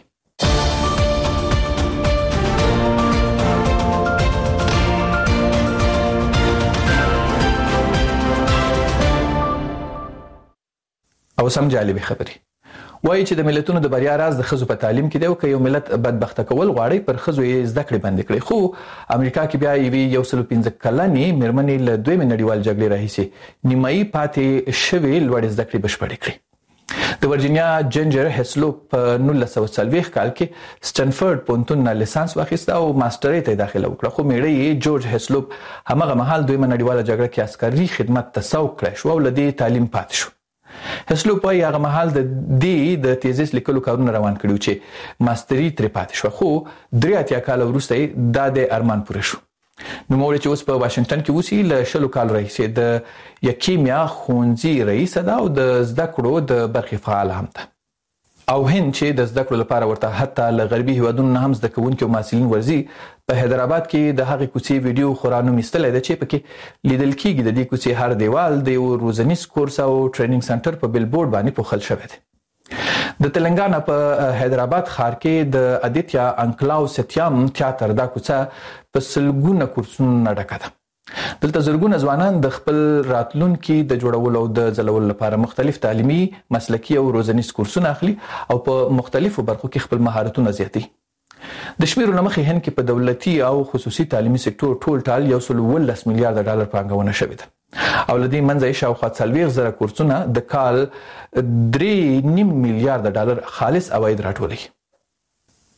او سم جالبه خبري وایي چې د ملتونو د بریا راز د ښځو په تعلیم کې دی او که یو ملت بدبخته کول غواړي پر ښځو یې زده کړې بندې کړي. خو امریکا کې بیا یوې 115 کلنې مېرمنې له دویمې نړیوال جګړې راهیسې نیمایي پاتې شوې لوړې زده کړې بشپړې کړې. د ورجینیا جنجر هسلوپ په 1940 کال کې سټنفورد پوهنتون نه لیسانس واخیسته او ماسترۍ ته داخله وکړه، خو میړه جورج هسلوپ همغه مهال دویمه نړیواله جګړه کې عسکري خدمت ته سوق کړی شو او له دې تعلیم پاتې شو. هسلوپ وايي هغه مهال د دې د تیزیس لیکلو کارونه روان کړي چې ماستري ترې پاتې شو، خو 83 کال وروسته دا د ارمان پوره شو. نوموړی چې اوس په واشنگټن کې اوسي له 10 کال راهیسې د کیمیا ښوونځي رئیس ده او د زده کړو د برخې فعال هم ده. او هند چې د زده کړو لپاره ورته حتی له غربي هیوادونو نه هم زده کوونکي او محصلین ورځي، په حیدرآباد کې د هغې کوڅې ویډیو خورا نوم ایستلی ده چې پکې لیدل کېږي د دې کوڅې هر دیوال د یو روزنیز کورس او ټریننګ سنټر په بیلبورډ باندې پوښل شوی دی. د تلنګانا په حیدرآباد ښار کې د ادیتیا انکلاو ستیام تیاتر دا کوڅه په سلګونه کورسونو نه ډکه ده. دلته زرګونه ځوانان د خپل راتلونکي د جوړولو او د ځلولو لپاره مختلف تعلیمي، مسلکي او روزنیز کورسونه اخلي او په مختلفو برخو کې خپل مهارتونه زیاتوي. د شمیرو نه مخکې هند کې په دولتي او خصوصي تعلیمي سکتور ټول ټال 119 میلیارډ ډالر پانګونه شوې ده او له دې منځه یې شاوخوا 40,000 کورسونه د کال 3.5 میلیارډ ډالر خالص عواید راټولوي.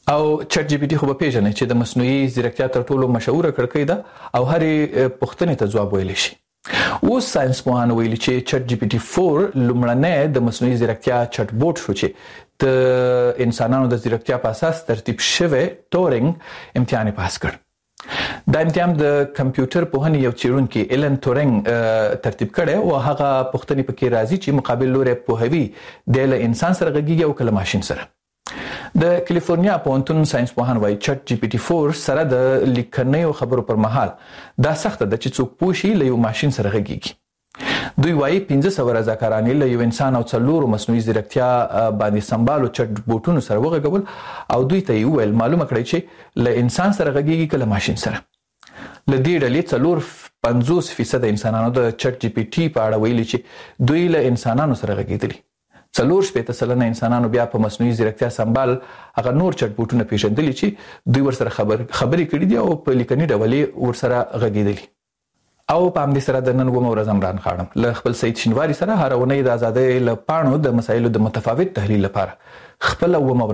او چټ جی پی ټي خو به پیژنې چې د مصنوعي ځیرکتیا تر ټولو مشهوره کړکۍ ده او هرې پوښتنې ته ځواب ویلی شي. اوس ساينس پوهان ویلي چې چټ جی پی ټي 4 لومړنی د مصنوعي ځیرکتیا چټ بوټ شو چې د انسانانو د ځیرکتیا په اساس ترتیب شوی ټورینګ امتحان پاس کړ. دا امتحان د کمپیوټر پوهنې یو څېړونکي ایلن تورینګ ترتیب کړی او هغه پوښتنې پکې راځي چې مقابل لوري پوهوي د انسان سره غږیږي او کله ماشين سره. د کالیفورنیا پوهنتون ساينس پوهان وايي چټ جی پی ټي 4 سره د لیکنیو خبرو پر مهال دا سخت ده چې څوک پوښي له یو ماشين سره غږیږي. دوی وايي 1500 رضاکاران له یو انسان او څلورو مصنوعي ځیرکتیا باندې سمبالو چټ بوټونو سره وغږول او دوی ته ویل معلومه کړی چې له انسان سره غږیږي کله ماشين سره. ل دې ډلې 50% انسانانو د چټ جی پی ټي په اړه ویلي چې دوی له انسانانو سره غږیدلي. 40% انسانانو بیا په مصنوعي ځیرکتیا سمبال هغه نور چټ بوټونه پیژندلي چې دوی ورسره خبرې کړې دي او په لیکني ډول ورسره غږیدلي. او په همدې سره د نن ومه ورځ عمران خانم له خپل سید شینواری سره هر اونۍ د ازادۍ له پاڼو د مسایلو د متفاوت تحلیل لپاره خپل ومه